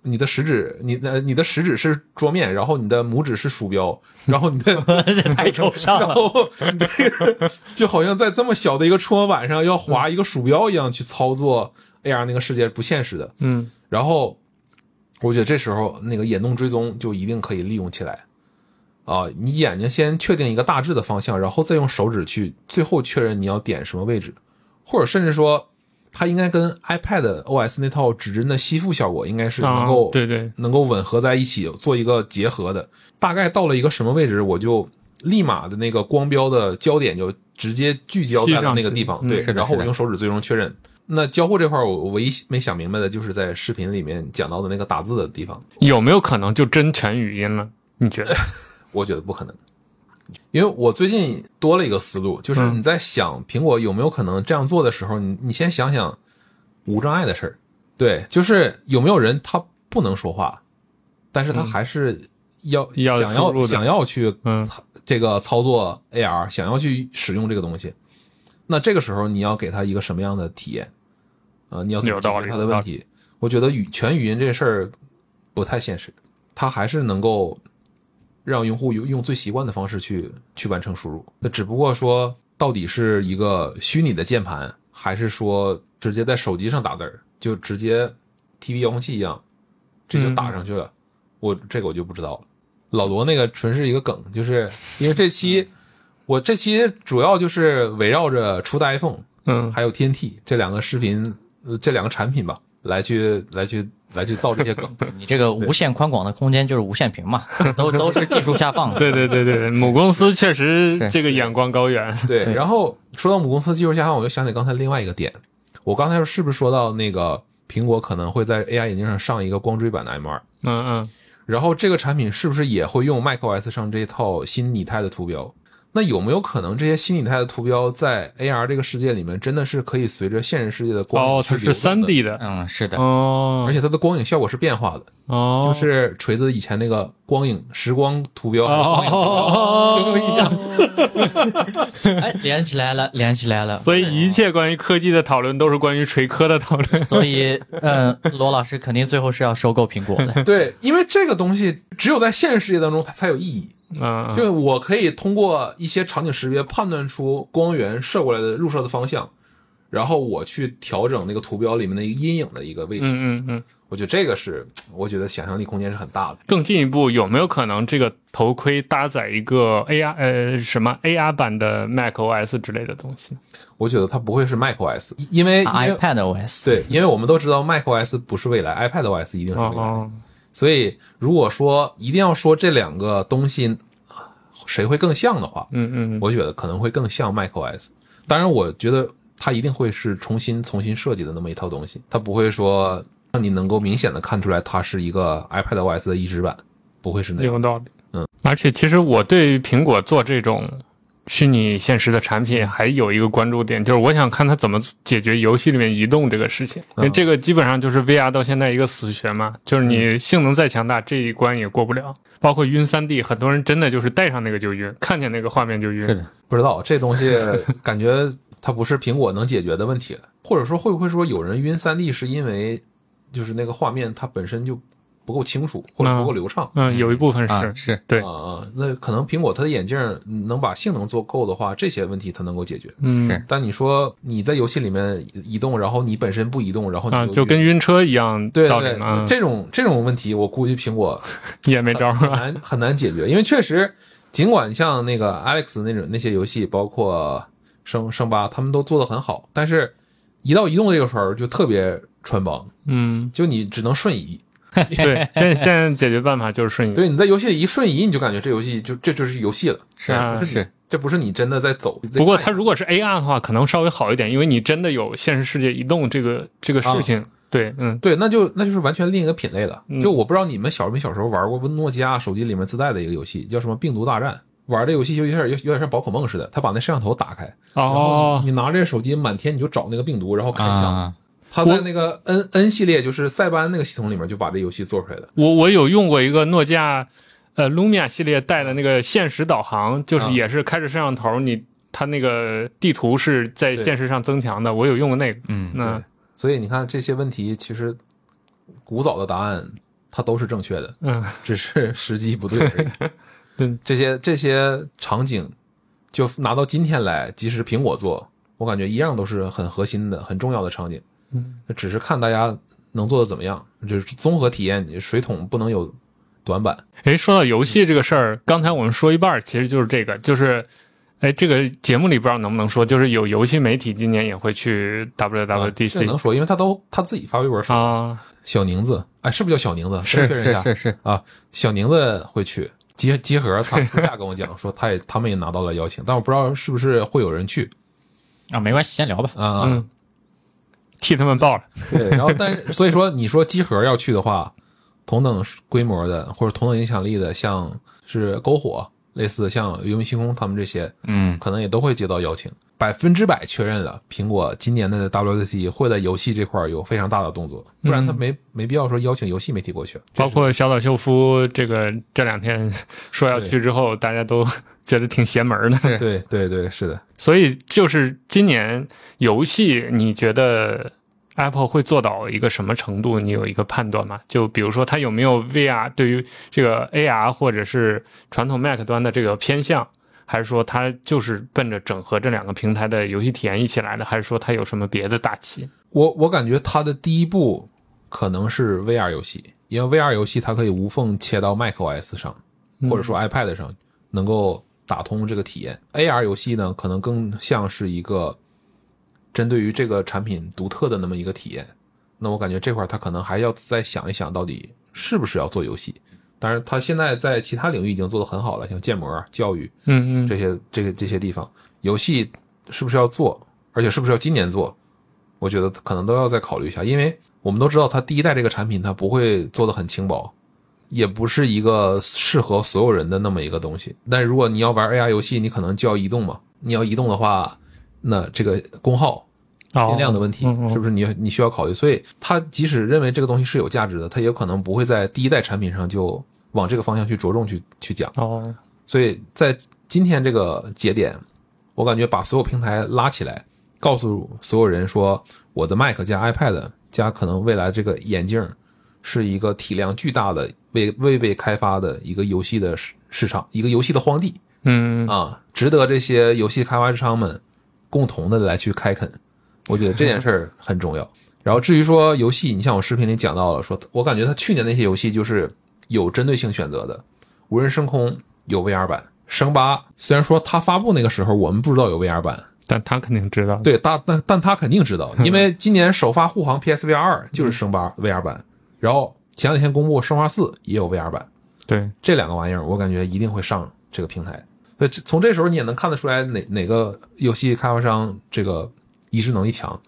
你的食指，你的你的食指是桌面，然后你的拇指是鼠标，然后你的这太抽象了， 然后你这个就好像在这么小的一个触摸板上要划一个鼠标一样去操作 A R 那个世界，不现实的。 嗯， 然后我觉得这时候那个眼动追踪就一定可以利用起来啊！你眼睛先确定一个大致的方向，然后再用手指去最后确认你要点什么位置，或者甚至说。它应该跟 iPad O S 那套指针的吸附效果应该是能够、 啊、对对能够吻合在一起做一个结合的。大概到了一个什么位置，我就立马的那个光标的焦点就直接聚焦在了那个地方，对，然后我用手指最终确认。那交互这块我唯一没想明白的就是在视频里面讲到的那个打字的地方， 有没有可能就真全语音了？你觉得？ 我觉得不可能。因为我最近多了一个思路，就是你在想苹果有没有可能这样做的时候，你你先想想无障碍的事儿，对，就是有没有人他不能说话，但是他还是要、 嗯、要想要想要去嗯这个操作 A R， 想要去使用这个东西，那这个时候你要给他一个什么样的体验啊、呃？你要解决他的问题。我觉得语全语音这事儿不太现实，他还是能够。让用户用最习惯的方式去去完成输入，那只不过说到底是一个虚拟的键盘，还是说直接在手机上打字儿，就直接 T V 遥控器一样，这就打上去了。嗯、我这个我就不知道了。老罗那个纯是一个梗，就是因为这期我这期主要就是围绕着初代 iPhone， 嗯，还有 T N T 这两个视频，这两个产品吧，来去来去。来去造这些梗， 你这个无限宽广的空间就是无限屏嘛，都都是技术下放的。 对对对对，母公司确实这个眼光高远。 对，然后说到母公司技术下放，我就想起刚才另外一个点，我刚才是不是说到那个苹果可能会在 A R 眼镜上上一个光追版的 M 二？ 嗯嗯， 然后这个产品是不是也会用 macOS 上这套新拟态的图标？那有没有可能这些新拟态的图标在 A R 这个世界里面真的是可以随着现实世界的光影去流动的？ 哦，它是 三 D 的， 嗯，是的， 哦， 而且它的光影效果是变化的， 哦， 就是锤子以前那个光影时光图标， 哦， 有没有印象？ 哎，连起来了，连起来了。 所以一切关于科技的讨论都是关于锤科的讨论。 所以，嗯，罗老师肯定最后是要收购苹果的。 对，因为这个东西只有在现实世界当中它才有意义。 嗯， 就我可以通过一些场景识别判断出光源射过来的入射的方向，然后我去调整那个图标里面的一个阴影的一个位置。 嗯嗯嗯， 我觉得这个是，我觉得想象力空间是很大的。 更进一步，有没有可能这个头盔搭载一个 A R 呃什么 A R 版的 macOS 之类的东西？ 我觉得它不会是 macOS， 因为 iPadOS 对，因为我们都知道 macOS 不是未来 ，iPadOS 一定是未来。 哦， 所以如果说一定要说这两个东西谁会更像的话， 嗯嗯， 我觉得可能会更像 macOS。当然，我觉得它一定会是重新重新设计的那么一套东西，它不会说让你能够明显的看出来它是一个 iPadOS 的移植版，不会是那样。 有道理。 嗯， 而且其实我对苹果做这种虚拟现实的产品还有一个关注点，就是我想看它怎么解决游戏里面移动这个事情，因为这个基本上就是 V R 到现在一个死穴嘛，就是你性能再强大，这一关也过不了。包括晕 三 D， 很多人真的就是带上那个就晕，看见那个画面就晕。 是的， 不知道这东西感觉它不是苹果能解决的问题了，或者说会不会说有人晕 三 D 是因为就是那个画面它本身就不够清楚或者不够流畅？ 嗯，嗯有一部分是、 啊、是对啊啊，那可能苹果它的眼镜能把性能做够的话，这些问题它能够解决。 嗯， 是。 但你说你在游戏里面移动，然后你本身不移动，然后你啊，就跟晕车一样对道理嘛。 这种这种问题，我估计苹果也没招， 很难很难解决，因为确实，尽管像那个 Alex 那种那些游戏，包括生生八，他们都做得很好，但是一到移动这个时候就特别穿帮， 嗯， 就你只能瞬移。 对，现在现在解决办法就是瞬移。 对，你在游戏里一瞬移，你就感觉这游戏就这就是游戏了， 是啊不是是， 这不是你真的在走。 不过它如果是 A R 的话，可能稍微好一点，因为你真的有现实世界移动这个这个事情。啊、对，嗯， 对，那就那就是完全另一个品类了。 嗯、 就我不知道你们小没小时候玩过诺基亚手机里面自带的一个游戏，叫什么《病毒大战》。玩这游戏就有点有点像宝可梦似的，他把那摄像头打开， 哦， 然后你拿着手机满天你就找那个病毒，然后开枪。 啊他在那个 N N 系列，就是塞班那个系统里面就把这游戏做出来的。 我我有用过一个诺基亚呃 Lumia 系列带的那个现实导航，就是也是开着摄像头，啊、你它那个地图是在现实上增强的，我有用过那个。 嗯， 那所以你看这些问题，其实古早的答案它都是正确的， 嗯， 只是时机不对而已。 对， 这些这些场景就拿到今天来，即使苹果做，我感觉一样都是很核心的、很重要的场景。 嗯， 只是看大家能做的怎么样，就是综合体验，水桶不能有短板。 哎，说到游戏这个事儿，刚才我们说一半，其实就是这个，就是哎，这个节目里不知道能不能说，就是有游戏媒体今年也会去 W W D C，、 啊、这能说，因为他都他自己发微博说啊， 小宁子，哎，是不是叫小宁子？ 是确认一下是是是啊，小宁子会去。集集合他私下跟我讲说，他也他们也拿到了邀请，但我不知道是不是会有人去啊，没关系，先聊吧。 啊、 嗯，替他们报了。 对，然后但是所以说，你说集合要去的话，同等规模的或者同等影响力的，像是篝火，类似像游戏星空他们这些， 嗯， 可能也都会接到邀请。百分之百确认了，苹果今年的 W W D C 会在游戏这块有非常大的动作，不然他没、嗯、没必要说邀请游戏媒体过去。 包括小岛秀夫这个这两天说要去之后，大家都觉得挺邪门的。 对对对，是的。 所以就是今年游戏，你觉得 Apple 会做到一个什么程度？你有一个判断吗？就比如说它有没有 V R 对于这个 A R 或者是传统 Mac 端的这个偏向？还是说它就是奔着整合这两个平台的游戏体验一起来的？还是说它有什么别的大棋？ 我我感觉它的第一步可能是 V R 游戏，因为 V R 游戏它可以无缝切到 macOS 上，或者说 iPad 上，能够打通这个体验。A R 游戏呢，可能更像是一个针对于这个产品独特的那么一个体验。那我感觉这块它可能还要再想一想，到底是不是要做游戏。当然，它现在在其他领域已经做得很好了，像建模、教育， 嗯嗯， 这些这个这些地方，游戏是不是要做，而且是不是要今年做，我觉得可能都要再考虑一下，因为我们都知道，它第一代这个产品它不会做得很轻薄，也不是一个适合所有人的那么一个东西。但是如果你要玩 A R 游戏，你可能就要移动嘛，你要移动的话，那这个功耗、电量的问题，是不是你你需要考虑？所以，它即使认为这个东西是有价值的，它也有可能不会在第一代产品上就往这个方向去着重去去讲哦， 所以在今天这个节点，我感觉把所有平台拉起来，告诉所有人说，我的 Mac 加 iPad 加可能未来这个眼镜是一个体量巨大的未未被开发的一个游戏的市场，一个游戏的荒地， 嗯啊，值得这些游戏开发商们共同的来去开垦。我觉得这件事儿很重要。然后至于说游戏，你像我视频里讲到了，说我感觉他去年那些游戏就是有针对性选择的，无人升空有 V R 版，生八虽然说他发布那个时候我们不知道有 V R 版， 但他肯定知道。 对，但但但他肯定知道，因为今年首发护航 P S V R 二就是生八 V R 版，然后前两天公布生化四也有 V R 版， 对，这两个玩意儿我感觉一定会上这个平台。所以从这时候你也能看得出来哪哪个游戏开发商这个意志能力强。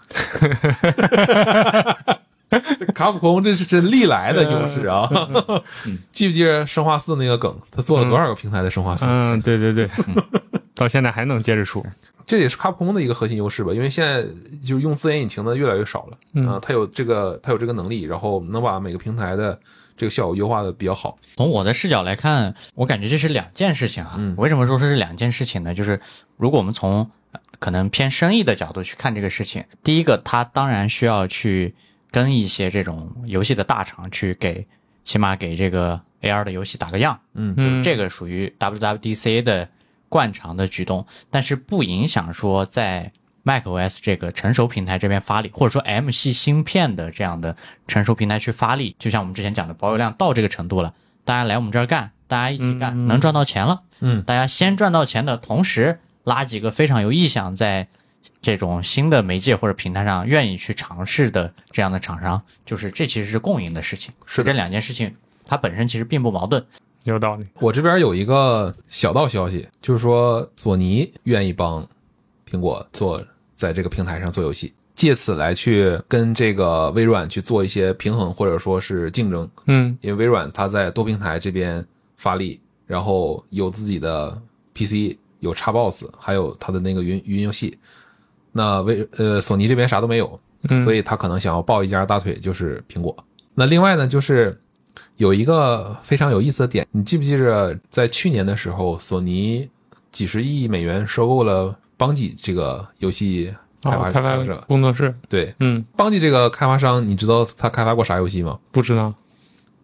这卡普空这是真历来的优势啊！记不记得生化四那个梗？他做了多少个平台的生化四？ 嗯，对对对，到现在还能接着出， 这也是卡普空的一个核心优势吧？因为现在就是用自研引擎的越来越少了，嗯、呃，它有这个它有这个能力，然后能把每个平台的这个效果优化的比较好。 从我的视角来看，我感觉这是两件事情啊。 嗯， 为什么说这是两件事情呢？就是如果我们从可能偏生意的角度去看这个事情，第一个，它当然需要去跟一些这种游戏的大厂去给，起码给这个 A R 的游戏打个样， 嗯， 就是这个属于 W W D C 的惯常的举动，但是不影响说在 macOS 这个成熟平台这边发力，或者说 M 系芯片的这样的成熟平台去发力。就像我们之前讲的，保有量到这个程度了，大家来我们这儿干，大家一起干， 嗯、 能赚到钱了， 嗯， 大家先赚到钱的同时，拉几个非常有意向在这种新的媒介或者平台上愿意去尝试的这样的厂商，就是这其实是共赢的事情。 是这两件事情，它本身其实并不矛盾。 有道理。 我这边有一个小道消息，就是说索尼愿意帮苹果做在这个平台上做游戏，借此来去跟这个微软去做一些平衡或者说是竞争。 嗯， 因为微软它在多平台这边发力，然后有自己的 P C， 有 Xbox， 还有它的那个云云游戏。那微呃索尼这边啥都没有，所以他可能想要抱一家大腿，就是苹果。那另外呢，就是有一个非常有意思的点，你记不记着在去年的时候，索尼几十亿美元收购了邦吉这个游戏开发、 哦、开发者工作室？ 对， 嗯， 邦吉这个开发商，你知道他开发过啥游戏吗？ 不知道。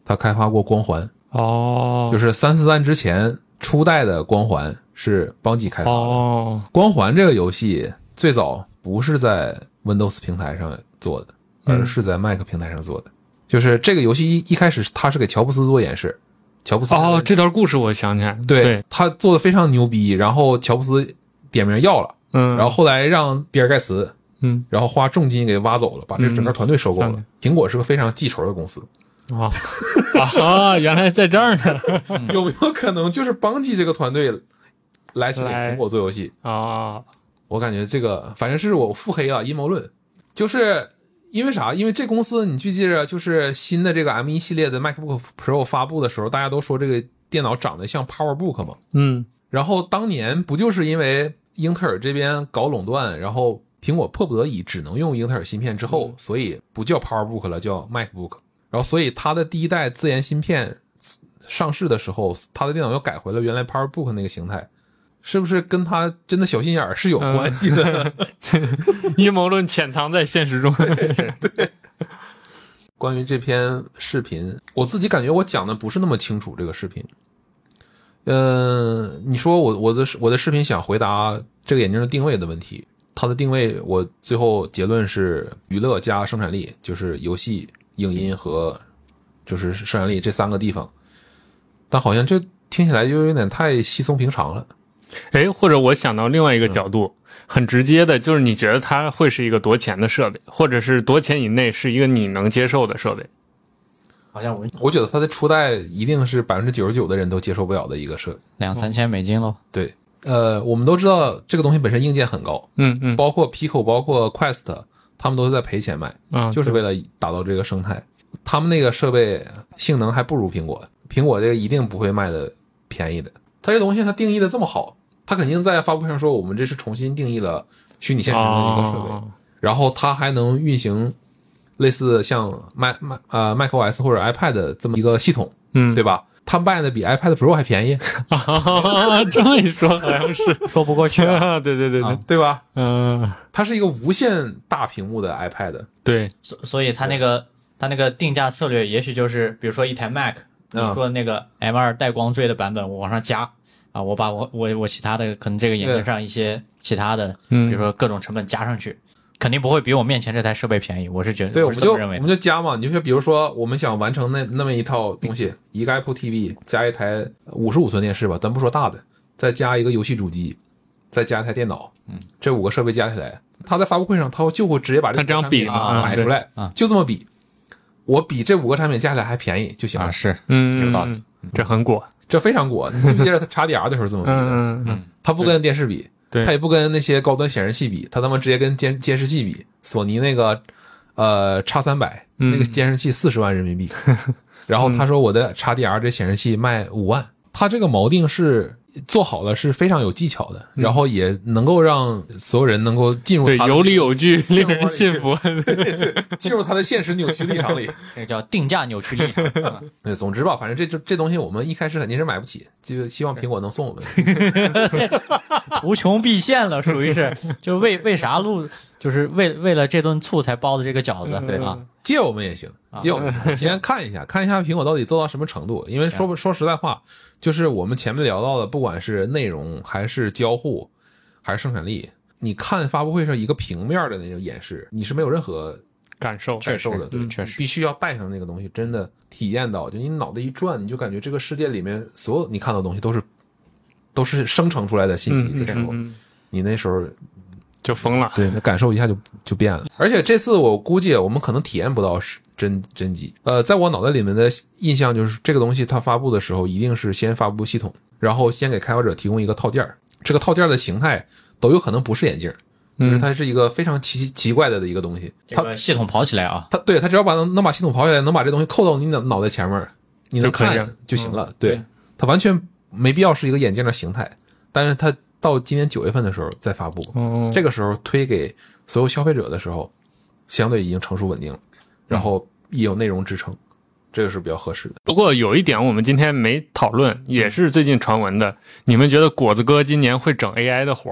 他开发过光环。 哦， 就是三四三之前初代的光环是邦基开发的。 哦， 光环这个游戏最早不是在 Windows 平台上做的，而是在 Mac 平台上做的。嗯、就是这个游戏一一开始他是给乔布斯做演示，乔布斯哦，这段故事我想起来， 对， 对他做的非常牛逼，然后乔布斯点名要了， 嗯， 然后后来让比尔盖茨， 嗯， 然后花重金给挖走了，把这整个团队收购了。 嗯、 苹果是个非常记仇的公司。 啊啊！原来在这儿呢。 有没有可能就是邦基这个团队来去给苹果做游戏啊？ 我感觉这个反正是我腹黑了阴谋论，就是因为啥？因为这公司你记着，就是新的这个 M 一 系列的 MacBook Pro 发布的时候，大家都说这个电脑长得像 PowerBook 嘛。 嗯。 然后当年不就是因为英特尔这边搞垄断，然后苹果迫不得已只能用英特尔芯片之后，嗯、所以不叫 PowerBook 了，叫 MacBook。然后所以它的第一代自研芯片上市的时候，它的电脑又改回了原来 PowerBook 那个形态，是不是跟它真的小心眼儿是有关系的？ 嗯、阴谋论潜藏在现实中。 对, 对。关于这篇视频，我自己感觉我讲的不是那么清楚。这个视频，嗯、呃，你说我我的我的视频想回答这个眼镜的定位的问题，它的定位我最后结论是娱乐加生产力，就是游戏。影音和就是生产力这三个地方，但好像这听起来就有点太稀松平常了。 哎，或者我想到另外一个角度，嗯、很直接的，就是你觉得它会是一个多钱的设备，或者是多钱以内是一个你能接受的设备？ 好像我我觉得它的初代一定是百分之九十九的人都接受不了的一个设备， 两三千美金咯。 对，呃，我们都知道这个东西本身硬件很高， 嗯嗯， 包括 Pico， 包括 Quest。他们都是在赔钱卖， 啊， 就是为了打造这个生态。他们那个设备性能还不如苹果，苹果这个一定不会卖的便宜的。它这东西它定义的这么好，它肯定在发布会上说我们这是重新定义了虚拟现实的一个设备， 哦、 然后它还能运行类似像 Mac 呃 macOS 或者 iPad 这么一个系统， 嗯， 对吧？它卖的比 iPad Pro 还便宜， 啊、这么一说好像是说不过去啊。 对对对对、 啊，对吧？ 嗯， 它是一个无限大屏幕的 iPad， 对， 所所以它那个它那个定价策略，也许就是比如说一台 Mac，、嗯、你说那个 M 二 带光追的版本，我往上加啊，我把我我我其他的可能这个眼镜上一些其他的，比如说各种成本加上去。肯定不会比我面前这台设备便宜，我是觉得， 对，我们就我们就加嘛，你就说，比如说我们想完成那那么一套东西，一个 Apple T V 加一台五十五寸电视吧，咱不说大的，再加一个游戏主机，再加一台电脑，嗯，这五个设备加起来，他在发布会上他就会直接把这他这样比嘛摆出来， 啊， 就这么比，我比这五个产品加起来还便宜就行了， 啊、是， 嗯， 有道理， 嗯、这很果， 这非常果，你记不记得他 X D R 的时候这么比的？ 嗯嗯嗯， 他不跟电视比。 对， 他也不跟那些高端显示器比，他他妈直接跟监监视器比。索尼那个呃 X 三百、嗯、那个监视器四十万人民币，然后他说我的 X D R 这显示器卖五万，他这个锚定是做好了，是非常有技巧的， 嗯、 然后也能够让所有人能够进入他的对有理有据，令人信服。 对对对，进入他的现实扭曲立场里， 这叫定价扭曲立场。 对，总之吧，反正这这这东西我们一开始肯定是买不起，就希望苹果能送我们。 无穷必现了，属于是，就为为啥录，就是为为了这顿醋才包的这个饺子，对吧？ 借我们也行，借我们先看一下，看一下苹果到底做到什么程度。因为说说实在话，就是我们前面聊到的，不管是内容还是交互，还是生产力，你看发布会上一个平面的那种演示，你是没有任何感受感受的，对， 确实必须要带上那个东西，真的体验到，就你脑袋一转，你就感觉这个世界里面所有你看到的东西都是。都是生成出来的信息的时候， 嗯嗯嗯、 你那时候就疯了， 对，那感受一下就就变了。而且这次我估计我们可能体验不到真真机。呃，在我脑袋里面的印象就是这个东西它发布的时候一定是先发布系统，然后先给开发者提供一个套件，这个套件的形态都有可能不是眼镜，就是它是一个非常奇奇怪的的一个东西。 这个系统跑起来啊， 它对它只要把能能把系统跑起来，能把这东西扣到你脑脑袋前面，你能看就行了。 嗯、 对，它完全。没必要是一个眼镜的形态，但是它到今年九月份的时候再发布， 嗯、 这个时候推给所有消费者的时候，相对已经成熟稳定了，然后也有内容支撑，这个是比较合适的。 不过有一点我们今天没讨论，也是最近传闻的，你们觉得果子哥今年会整 A I 的活吗？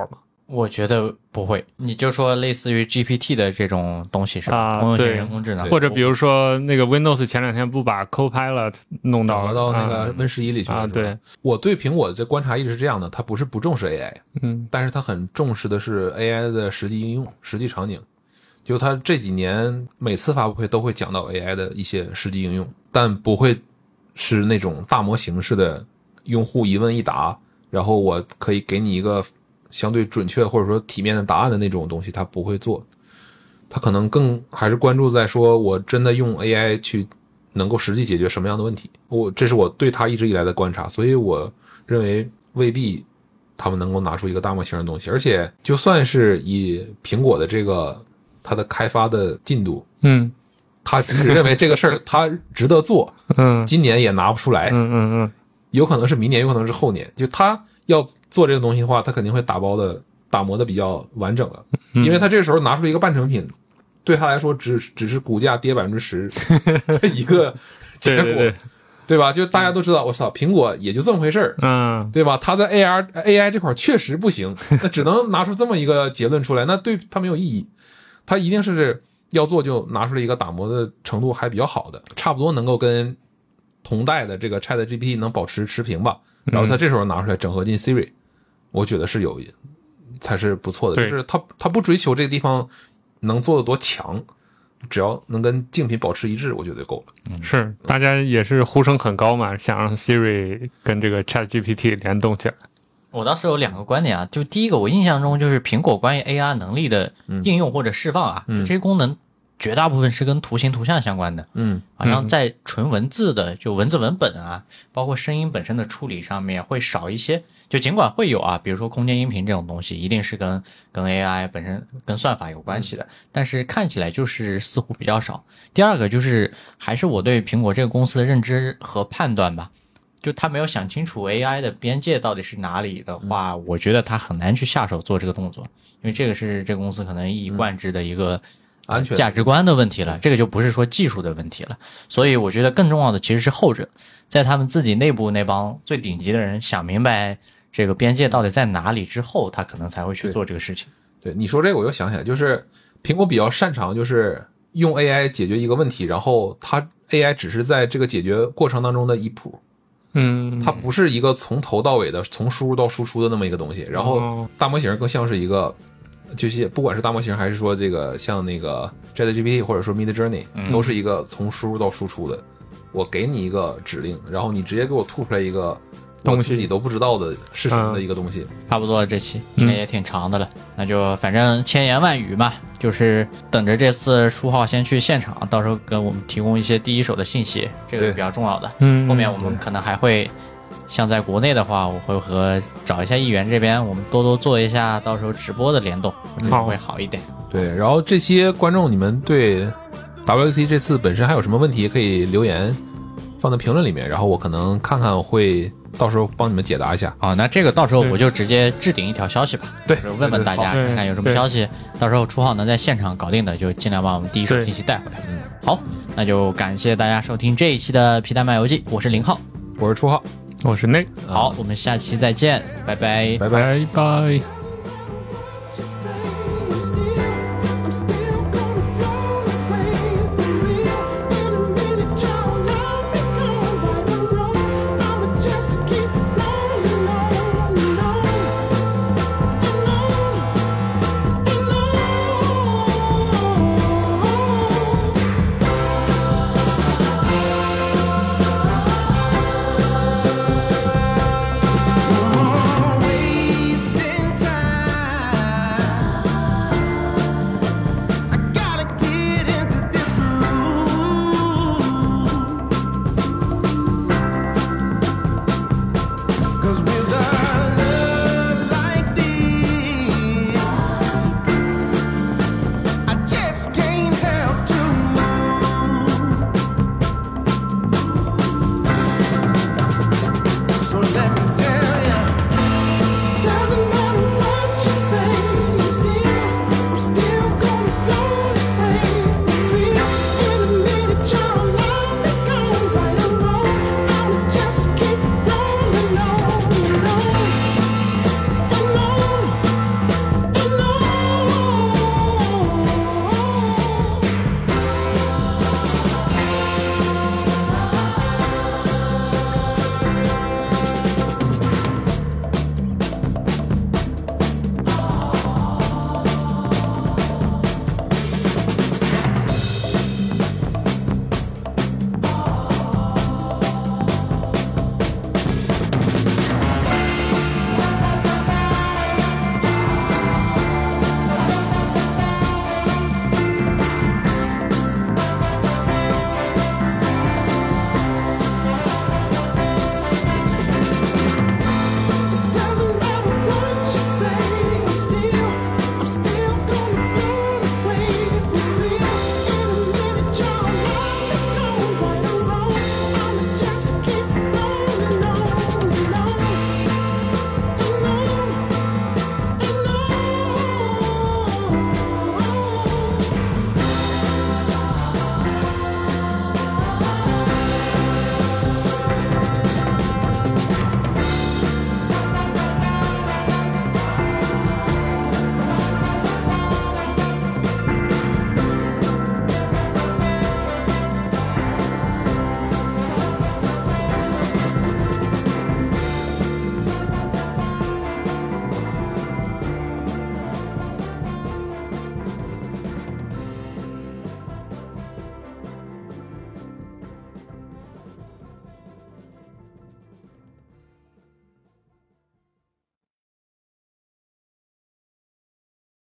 我觉得不会，你就说类似于 G P T 的这种东西是吧？ 啊， 通用型对， 人工智能， 或者比如说那个 Windows 前两天不把 Copilot 弄到导到那个啊 Win 十一里去了， 啊， 是吧对， 我对苹果的观察一直是这样的，它不是不重视 A I， 嗯但是它很重视的是 A I 的实际应用、实际场景。就它这几年每次发布会都会讲到 A I 的一些实际应用，但不会是那种大模型式的用户一问一答，然后我可以给你一个相对准确或者说体面的答案的那种东西，它不会做。它可能更还是关注在说我真的用 A I 去能够实际解决什么样的问题。我这是我对它一直以来的观察，所以我认为未必他们能够拿出一个大模型的东西。而且就算是以苹果的这个它的开发的进度， 嗯他即使认为这个事儿他值得做， 嗯今年也拿不出来， 嗯嗯嗯， 有可能是明年，有可能是后年。就他要做这个东西的话，他肯定会打包的打磨的比较完整了，因为他这个时候拿出一个半成品，对他来说只只是股价跌百分之十这一个结果， 对对对， 对吧？就大家都知道，我操，苹果也就这么回事儿， 嗯对吧？他在 A R A I 这块确实不行，那只能拿出这么一个结论出来，那对他没有意义。他一定是要做就拿出了一个打磨的程度还比较好的，差不多能够跟同代的这个 ChatGPT 能保持持平吧。然后他这时候拿出来整合进 Siri， 我觉得是有才是不错的。就是他他不追求这个地方能做的多强，只要能跟竞品保持一致，我觉得就够了。 是，大家也是呼声很高嘛，想让 Siri 跟这个 ChatGPT 联动起来。 我当时有两个观点啊，就第一个，我印象中就是苹果关于 A R 能力的应用或者释放啊， 嗯、 这些功能绝大部分是跟图形图像相关的， 嗯， 好像在纯文字的就文字文本啊，包括声音本身的处理上面会少一些。就尽管会有啊，比如说空间音频这种东西，一定是跟跟 A I 本身跟算法有关系的，但是看起来就是似乎比较少。第二个就是还是我对苹果这个公司的认知和判断吧，就他没有想清楚 A I 的边界到底是哪里的话，嗯、我觉得他很难去下手做这个动作，因为这个是这个公司可能一以贯之的一个、 嗯、安全价值观的问题了，这个就不是说技术的问题了。所以我觉得更重要的其实是后者，在他们自己内部那帮最顶级的人想明白这个边界到底在哪里之后，他可能才会去做这个事情。 对，对你说这个我又想起来，就是苹果比较擅长就是用 A I 解决一个问题，然后它 A I 只是在这个解决过程当中的一步， 嗯， 它不是一个从头到尾的从输入到输出的那么一个东西。然后大模型更像是一个，就是不管是大模型还是说这个像那个 ChatGPT 或者说 Midjourney， 嗯、 都是一个从输入到输出的。我给你一个指令，然后你直接给我吐出来一个我自己都不知道的是什么的一个东西。 嗯、差不多这期应该也挺长的了，嗯、那就反正千言万语嘛，就是等着这次书浩先去现场，到时候给我们提供一些第一手的信息，这个是比较重要的。 嗯， 后面我们可能还会像在国内的话，我会和找一下议员这边，我们多多做一下到时候直播的联动，会好一点。 对，然后这些观众，你们对 W W D C 这次本身还有什么问题可以留言放在评论里面，然后我可能看看会到时候帮你们解答一下。 哦，那这个到时候我就直接置顶一条消息吧， 对， 就是问问大家看看有什么消息，到时候初号能在现场搞定的，就尽量把我们第一手信息带回来。嗯，好，那就感谢大家收听这一期的皮蛋漫游记，我是零号， 我是初号， 我是内， 好，我们下期再见，拜拜， 拜拜拜拜。